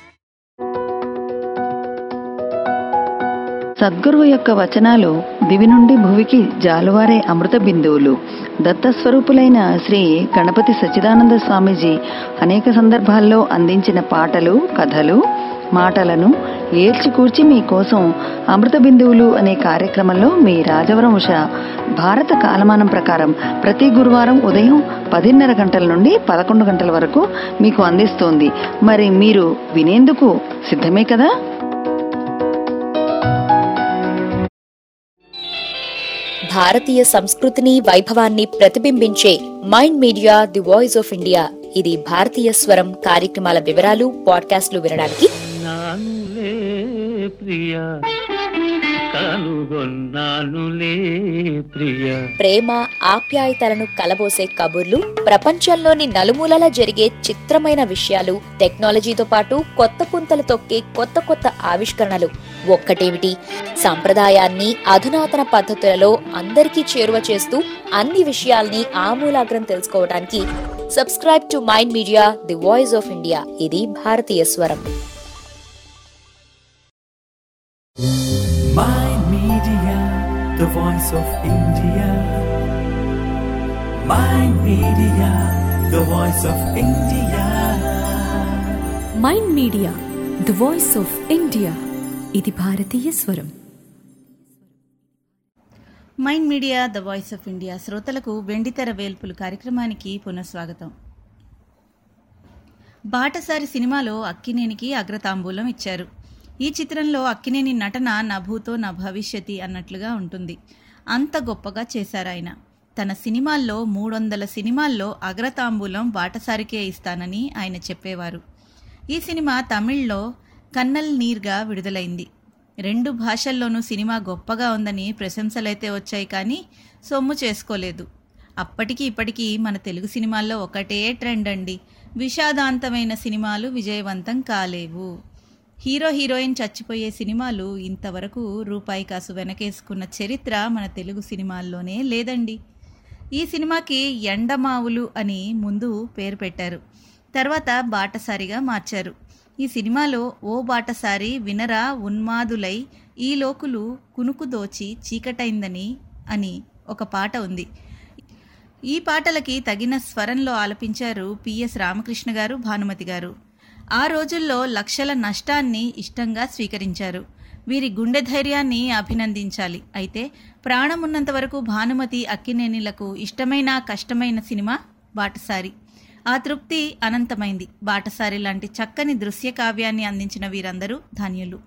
సద్గురువు యొక్క వచనాలు దివి నుండి భువికి జాలువారే అమృత బిందువులు. దత్తస్వరూపులైన శ్రీ గణపతి సచ్చిదానంద స్వామీజీ అనేక సందర్భాల్లో అందించిన పాటలు, కథలు, మాటలను ఏల్చికూర్చి మీకోసం అమృత బిందువులు అనే కార్యక్రమంలో మీ రాజవరం ఉష భారత కాలమానం ప్రకారం ప్రతి గురువారం ఉదయం పదిన్నర గంటల నుండి పదకొండు గంటల వరకు మీకు అందిస్తోంది. మరి మీరు వినేందుకు సిద్ధమే కదా? భారతీయ సంస్కృతిని, వైభవాన్ని ప్రతిబింబించే Mind Media the voice of India. ఇది భారతీయ స్వరం కార్యక్రమాల వివరాలు, పాడ్కాస్ట్లు వినడానికి నానులే ప్రియా కనుగొన్నానులే ప్రియా. ప్రేమ, ఆప్యాయతలను కలబోసే కబుర్లు, ప్రపంచంలోని నలుమూలలా జరిగే చిత్రమైన విషయాలు, టెక్నాలజీతో పాటు కొత్త పుంతలు తొక్కే కొత్త కొత్త ఆవిష్కరణలు. ఒక్కటేమిటి, సంప్రదాయాన్ని అధునాతన పద్ధతులలో అందరికీ చేరువ చేస్తూ అన్ని విషయాల్ని ఆమూలాగ్రం తెలుసుకోవడానికి subscribe to Mind Media the voice of India. ఇది భారతీయ స్వరం. Mind Media, the voice of India. Mind Media, the voice of India. Mind Media the voice of India. ఇది భారతీయ స్వరం. Mind Media the voice of India శ్రోతలకు వెండితెర వేల్పులు కార్యక్రమానికి పునఃస్వాగతం. బాటసారి సినిమాలో అక్కినేనికి అగ్రతాంబూలం ఇచ్చారు. ఈ చిత్రంలో అక్కినేని నటన నా భూతో నా భవిష్యతి అన్నట్లుగా ఉంటుంది. అంత గొప్పగా చేశారు ఆయన. తన సినిమాల్లో మూడొందల సినిమాల్లో అగ్రతాంబూలం బాటసారికే ఇస్తానని ఆయన చెప్పేవారు. ఈ సినిమా తమిళ్లో కన్నల్ నీర్గా విడుదలైంది. రెండు భాషల్లోనూ సినిమా గొప్పగా ఉందని ప్రశంసలైతే వచ్చాయి, కానీ సొమ్ము చేసుకోలేదు. అప్పటికి ఇప్పటికీ మన తెలుగు సినిమాల్లో ఒకటే ట్రెండ్ అండి, విషాదాంతమైన సినిమాలు విజయవంతం కాలేవు. హీరో హీరోయిన్ చచ్చిపోయే సినిమాలు ఇంతవరకు రూపాయి కాసు వెనకేసుకున్న చరిత్ర మన తెలుగు సినిమాల్లోనే లేదండి. ఈ సినిమాకి ఎండమావులు అని ముందు పేరు పెట్టారు, తర్వాత బాటసారిగా మార్చారు. ఈ సినిమాలో ఓ బాటసారి వినరా ఉన్మాదులై ఈ లోకులు కునుకు దోచి చీకటైందని అని ఒక పాట ఉంది. ఈ పాటలకి తగిన స్వరంలో ఆలపించారు పిఎస్ రామకృష్ణ గారు, భానుమతి గారు. ఆ రోజుల్లో లక్షల నష్టాన్ని ఇష్టంగా స్వీకరించారు. వీరి గుండె ధైర్యాన్ని అభినందించాలి. అయితే ప్రాణమున్నంత వరకు భానుమతి, అక్కినేనిలకు ఇష్టమైన కష్టమైన సినిమా బాటసారి. ఆ తృప్తి అనంతమైంది. బాటసారి లాంటి చక్కని దృశ్య కావ్యాన్ని అందించిన వీరందరూ ధన్యులు.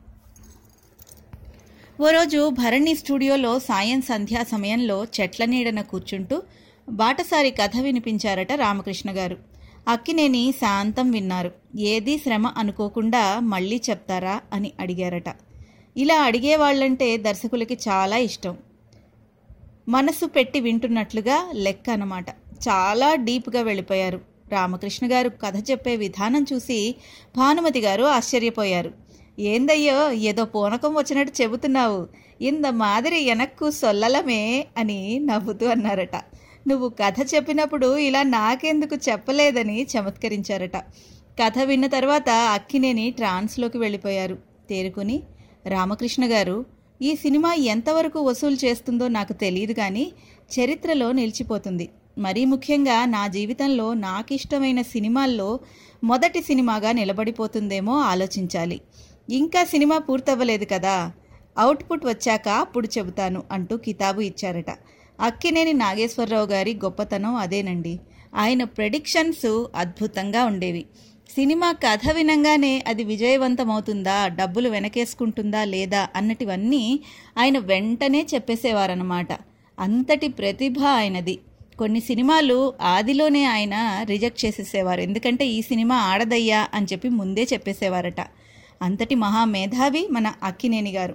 ఓ రోజు భరణి స్టూడియోలో సాయం సంధ్యా సమయంలో చెట్ల నీడన కూర్చుంటూ బాటసారి కథ వినిపించారట రామకృష్ణ గారు. అక్కినేని శాంతం విన్నారు. ఏదీ శ్రమ అనుకోకుండా మళ్ళీ చెప్తారా అని అడిగారట. ఇలా అడిగేవాళ్లంటే దర్శకులకి చాలా ఇష్టం. మనసు పెట్టి వింటున్నట్లుగా లెక్క అన్నమాట. చాలా డీప్గా వెళ్ళిపోయారు. రామకృష్ణ గారు కథ చెప్పే విధానం చూసి భానుమతి గారు ఆశ్చర్యపోయారు. ఏందయ్యో ఏదో పూనకం వచ్చినట్టు చెబుతున్నావు, ఇంద మాదిరి ఎనక్కు సొల్లలమే అని నవ్వుతూ అన్నారట. నువ్వు కథ చెప్పినప్పుడు ఇలా నాకెందుకు చెప్పలేదని చమత్కరించారట. కథ విన్న తర్వాత అక్కినేని ట్రాన్స్లోకి వెళ్ళిపోయారు. తేరుకుని, రామకృష్ణ గారు, ఈ సినిమా ఎంతవరకు వసూలు చేస్తుందో నాకు తెలియదు, కానీ చరిత్రలో నిలిచిపోతుంది. మరీ ముఖ్యంగా నా జీవితంలో నాకిష్టమైన సినిమాల్లో మొదటి సినిమాగా నిలబడిపోతుందేమో ఆలోచించాలి. ఇంకా సినిమా పూర్తవ్వలేదు కదా, అవుట్పుట్ వచ్చాక అప్పుడు చెబుతాను అంటూ కితాబు ఇచ్చారట. అక్కినేని నాగేశ్వరరావు గారి గొప్పతనం అదేనండి. ఆయన ప్రెడిక్షన్స్ అద్భుతంగా ఉండేవి. సినిమా కథ వినంగానే అది విజయవంతమవుతుందా, డబ్బులు వెనకేసుకుంటుందా లేదా అన్నటివన్నీ ఆయన వెంటనే చెప్పేసేవారన్నమాట. అంతటి ప్రతిభ ఆయనది. కొన్ని సినిమాలు ఆదిలోనే ఆయన రిజెక్ట్ చేసేసేవారు, ఎందుకంటే ఈ సినిమా ఆడదయ్యా అని చెప్పి ముందే చెప్పేసేవారట. అంతటి మహామేధావి మన అక్కినేని గారు.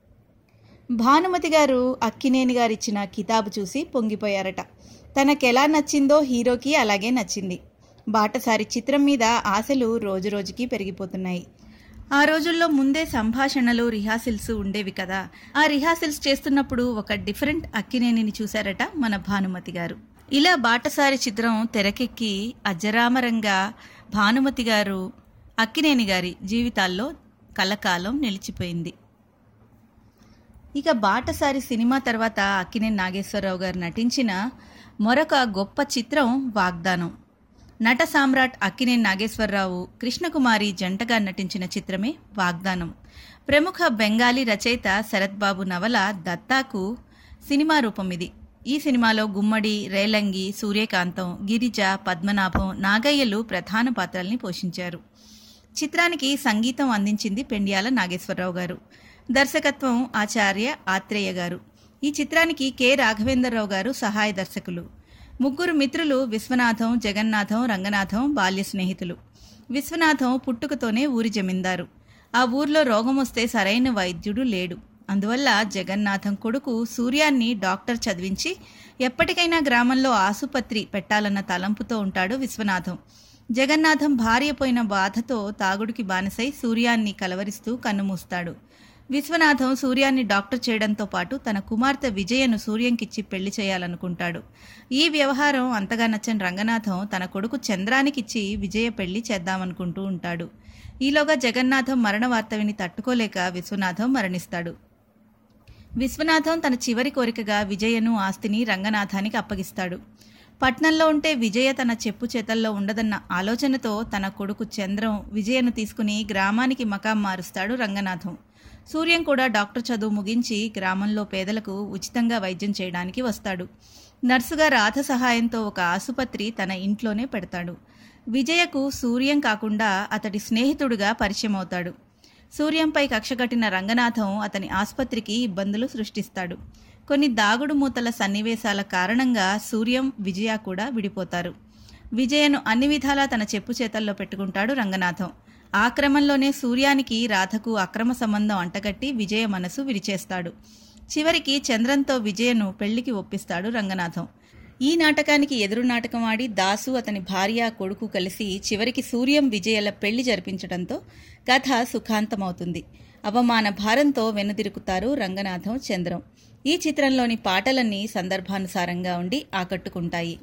భానుమతి గారు అక్కినేని గారిచ్చిన కితాబు చూసి పొంగిపోయారట. తనకెలా నచ్చిందో హీరోకి అలాగే నచ్చింది. బాటసారి చిత్రం మీద ఆశలు రోజురోజుకి పెరిగిపోతున్నాయి. ఆ రోజుల్లో ముందే సంభాషణలు, రిహార్సల్స్ ఉండేవి కదా. ఆ రిహార్సల్స్ చేస్తున్నప్పుడు ఒక డిఫరెంట్ అక్కినేనిని చూశారట మన భానుమతి గారు. ఇలా బాటసారి చిత్రం తెరకెక్కి అజరామరంగా భానుమతి గారు, అక్కినేని గారి జీవితాల్లో కలకాలం నిలిచిపోయింది. ఇక బాటసారి సినిమా తర్వాత అక్కినేని నాగేశ్వరరావు గారు నటించిన మరొక గొప్ప చిత్రం వాగ్దానం. నట సామ్రాట్ అక్కినేని నాగేశ్వరరావు, కృష్ణకుమారి జంటగా నటించిన చిత్రమే వాగ్దానం. ప్రముఖ బెంగాలీ రచయిత శరత్ బాబు నవల దత్తాకు సినిమా రూపం ఇది. ఈ సినిమాలో గుమ్మడి, రేలంగి, సూర్యకాంతం, గిరిజ, పద్మనాభం, నాగయ్యలు ప్రధాన పాత్రల్ని పోషించారు. చిత్రానికి సంగీతం అందించింది పెండ్యాల నాగేశ్వరరావు గారు. దర్శకత్వం ఆచార్య ఆత్రేయ గారు. ఈ చిత్రానికి కె రాఘవేంద్రరావు గారు సహాయ దర్శకులు. ముగ్గురు మిత్రులు విశ్వనాథం, జగన్నాథం, రంగనాథం బాల్య స్నేహితులు. విశ్వనాథం పుట్టుకతోనే ఊరి జమీందారు. ఆ ఊర్లో రోగం వస్తే సరైన వైద్యుడు లేడు. అందువల్ల జగన్నాథం కొడుకు సూర్యాన్ని డాక్టర్ చదివించి ఎప్పటికైనా గ్రామంలో ఆసుపత్రి పెట్టాలన్న తలంపుతో ఉంటాడు విశ్వనాథం. జగన్నాథం భార్య పోయిన బాధతో తాగుడికి బానిసై సూర్యాన్ని కలవరిస్తూ కన్నుమూస్తాడు. విశ్వనాథం సూర్యాన్ని డాక్టర్ చేయడంతో పాటు తన కుమార్తె విజయను సూర్యంకిచ్చి పెళ్లి చేయాలనుకుంటాడు. ఈ వ్యవహారం అంతగా నచ్చని రంగనాథం తన కొడుకు చంద్రానికిచ్చి విజయ పెళ్లి చేద్దామనుకుంటూ ఉంటాడు. ఈలోగా జగన్నాథం మరణ వార్త విని తట్టుకోలేక విశ్వనాథం మరణిస్తాడు. విశ్వనాథం తన చివరి కోరికగా విజయను, ఆస్తిని రంగనాథానికి అప్పగిస్తాడు. పట్నంలో ఉంటే విజయ తన చెప్పు చేతల్లో ఉండదన్న ఆలోచనతో తన కొడుకు చంద్రం విజయను తీసుకుని గ్రామానికి మకాం మారుస్తాడు రంగనాథం. సూర్యం కూడా డాక్టర్ చదువు ముగించి గ్రామంలో పేదలకు ఉచితంగా వైద్యం చేయడానికి వస్తాడు. నర్సుగా రాధ సహాయంతో ఒక ఆసుపత్రి తన ఇంట్లోనే పెడతాడు. విజయకు సూర్యం కాకుండా అతడి స్నేహితుడుగా పరిచయం అవుతాడు. సూర్యంపై కక్ష కట్టిన రంగనాథం అతని ఆసుపత్రికి ఇబ్బందులు సృష్టిస్తాడు. కొన్ని దాగుడు మూతల సన్నివేశాల కారణంగా సూర్యం, విజయ కూడా విడిపోతారు. విజయను అన్ని విధాలా తన చెప్పు చేతల్లో పెట్టుకుంటాడు రంగనాథం. ఆ క్రమంలోనే సూర్యానికి రాధకు అక్రమ సంబంధం అంటగట్టి విజయ మనసు విరిచేస్తాడు. చివరికి చంద్రంతో విజయను పెళ్లికి ఒప్పిస్తాడు రంగనాథం. ఈ నాటకానికి ఎదురు నాటకం ఆడి దాసు, అతని భార్య, కొడుకు కలిసి చివరికి సూర్యం, విజయల పెళ్లి జరిపించడంతో కథ సుఖాంతమవుతుంది. అవమాన భారంతో వెనుదిరుకుతారు రంగనాథం, చంద్రం. ఈ చిత్రంలోని పాటలన్నీ సందర్భానుసారంగా ఉండి ఆకట్టుకుంటాయి.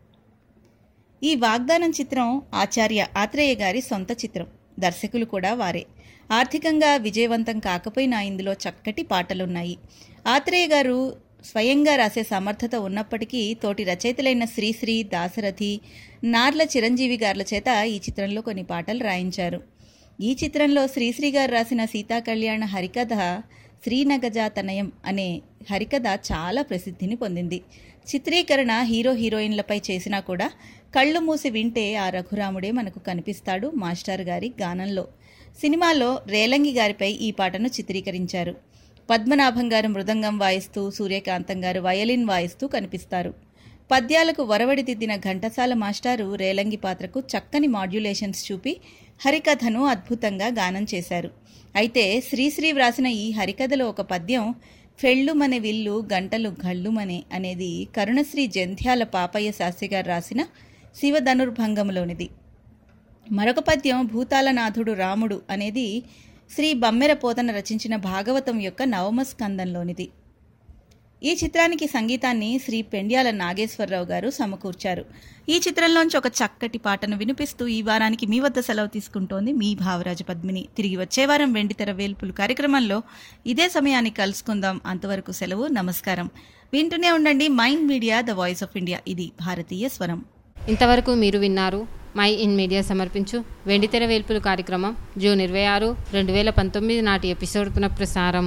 ఈ వాగ్దానం చిత్రం ఆచార్య ఆత్రేయ గారి సొంత చిత్రం. దర్శకులు కూడా వారే. ఆర్థికంగా విజయవంతం కాకపోయినా ఇందులో చక్కటి పాటలున్నాయి. ఆత్రేయ గారు స్వయంగా రాసే సమర్థత ఉన్నప్పటికీ తోటి రచయితలైన శ్రీశ్రీ, దాశరథి, నార్ల చిరంజీవి గార్ల చేత ఈ చిత్రంలో కొన్ని పాటలు రాయించారు. ఈ చిత్రంలో శ్రీశ్రీ గారు రాసిన సీతాకళ్యాణ హరికథ శ్రీనగజాతనయం అనే హరికథ చాలా ప్రసిద్ధిని పొందింది. చిత్రీకరణ హీరో హీరోయిన్లపై చేసినా కూడా కళ్ళు మూసి వింటే ఆ రఘురాముడే మనకు కనిపిస్తాడు మాస్టర్ గారి గానంలో. సినిమాలో రేలంగి గారిపై ఈ పాటను చిత్రీకరించారు. పద్మనాభం గారు మృదంగం వాయిస్తూ, సూర్యకాంతం గారు వయలిన్ వాయిస్తూ కనిపిస్తారు. పద్యాలకు వరవడిదిద్దిన ఘంటసాల మాస్టారు రేలంగి పాత్రకు చక్కని మాడ్యులేషన్స్ చూపి హరికథను అద్భుతంగా గానం చేశారు. అయితే శ్రీశ్రీ వ్రాసిన ఈ హరికథలో ఒక పద్యం ఫెళ్ళుమనే విల్లు గంటలు ఘళ్ళుమనే అనేది కరుణశ్రీ జంధ్యాల పాపయ్య శాస్త్రి గారు రాసిన శివధనుర్భంగంలోనిది. మరొక పద్యం భూతాలనాథుడు రాముడు అనేది శ్రీ బమ్మెర పోతన రచించిన భాగవతం యొక్క నవమ స్కందంలోనిది. ఈ చిత్రానికి సంగీతాన్ని శ్రీ పెండ్యాల నాగేశ్వరరావు గారు సమకూర్చారు. ఈ చిత్రంలోంచి ఒక చక్కటి పాటను వినిపిస్తూ ఈ వారానికి మీ వద్ద సెలవు తీసుకుంటోంది మీ భావరాజ పద్మిని. తిరిగి వచ్చే వారం వెండితెర వేల్పులు కార్యక్రమంలో ఇదే సమయానికి కలుసుకుందాం. అంతవరకు సెలవు, నమస్కారం. వింటూనే ఉండండి Mind Media, the voice of India. ఇది భారతీయ స్వరం. ఇంతవరకు మీరు విన్నారు మై ఇన్ మీడియా సమర్పించు వెండితెర వేల్పులు కార్యక్రమం జూన్ ఇరవై ఆరు రెండు వేల పంతొమ్మిది నాటి ఎపిసోడ్ పునఃప్రసారం.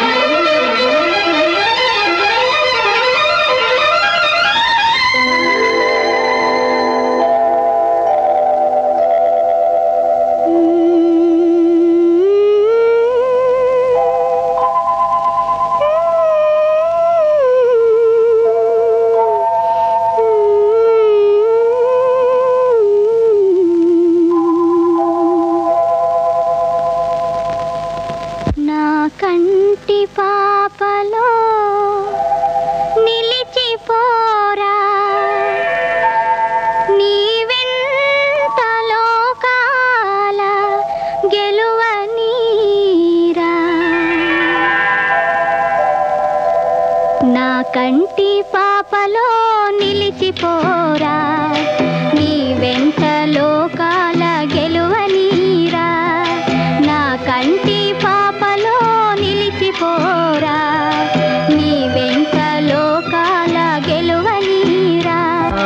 కంటి పాపలో నిలిచిపోరా, నీ వెంట లోకాల గెలువనీరా. నా కంటి పాపలో నిలిచిపోరా, నీ వెంట లోకాల గెలువనీరా.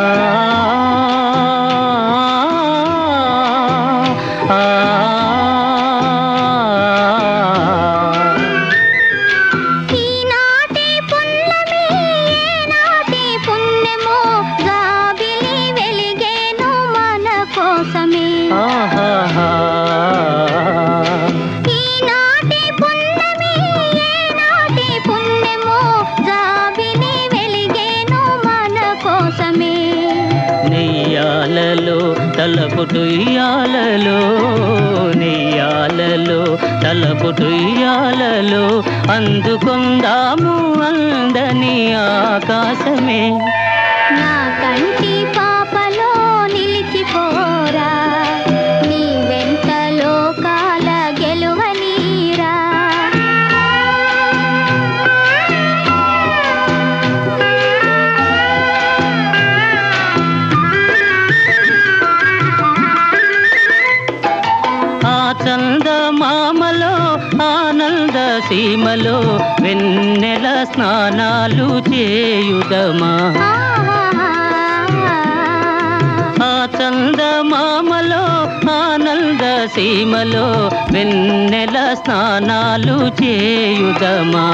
తలపుటుయ్యాలలో నెయ్యాలలో తలపుటుయ్యాలలో అందుకుందాము అందని ఆకాశమే. నా కంటి పాపలో నిలిచిపోరా, నీ వెంట లోకాల గెలువనీరా. చందమామలో ఆనంద సీమలో వెన్నెల స్నానాలు చేయుదమా. ఆ చందమామలో ఆనంద సీమలో వెన్నెల స్నానాలు చేయుదమా.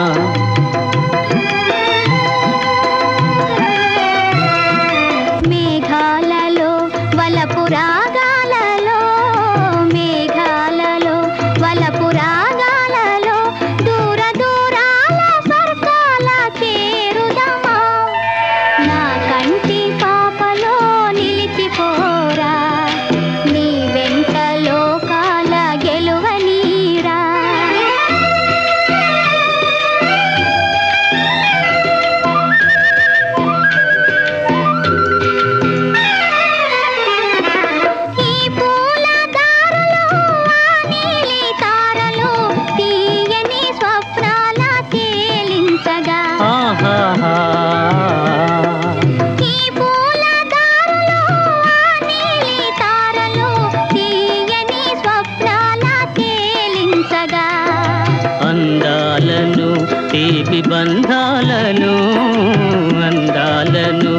మేఘాలలో వలపు రాగాలలో, మేఘాలలో వలపు రాగాలలో దూర దూరాల స్వర్గాల చేర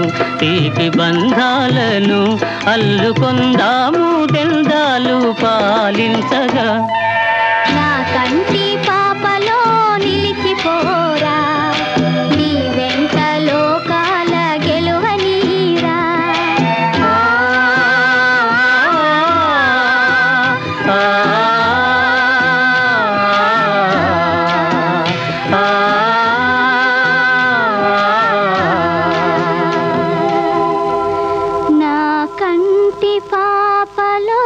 తీపి బంధాలను అల్లుకొందాము దెల్దాలు పాలించగా. నా కంటి పాపలో నిలిచిపోరా, నీ వెంట లోకాల గెలువనీరా. నా కంటి పాపలో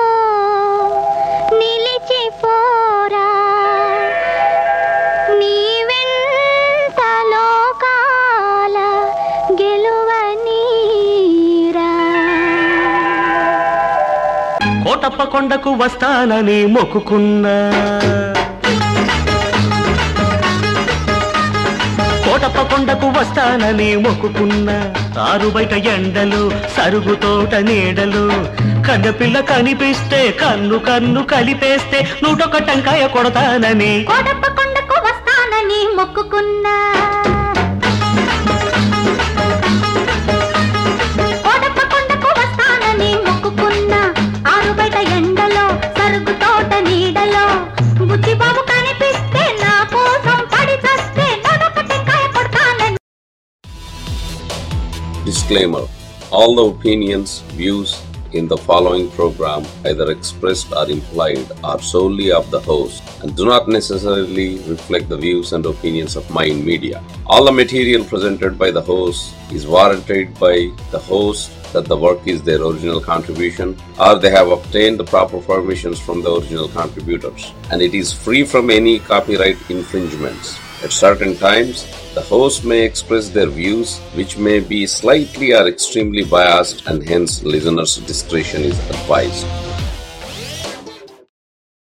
నిలిచిపోరా, నీ వెంట లోకాల గెలువనీరా. కోటప్ప కొండకు వస్తానని మొక్కుకున్నా, కోటప్ప కొండకు వస్తానని మొక్కుకున్నా. ఆరు బయట ఎండలు సరుగు తోట నీడలు, కన్నపిల్ల కనిపిస్తే కన్ను కన్ను కలిపేస్తే నూటొక టంకాయ కొడతానని కోటప్ప కొండకు వస్తానని మొక్కుకున్నా. కోటప్ప కొండకు వస్తానని మొక్కుకున్నా. ఆరు బయట ఎండలో సరుగు తోట నీడలో, బుచ్చిబాబు కనిపిస్తే నా కోసం పడి చస్తే నొడొక టెంకాయ కొడతానని. Disclaimer: all the opinions, views in the following program, either expressed or implied, are solely of the host and do not necessarily reflect the views and opinions of Mind Media. All the material presented by the host is warranted by the host that the work is their original contribution or they have obtained the proper permissions from the original contributors, and it is free from any copyright infringements. At certain times, the host may express their views which may be slightly or extremely biased, and hence listeners' discretion is advised.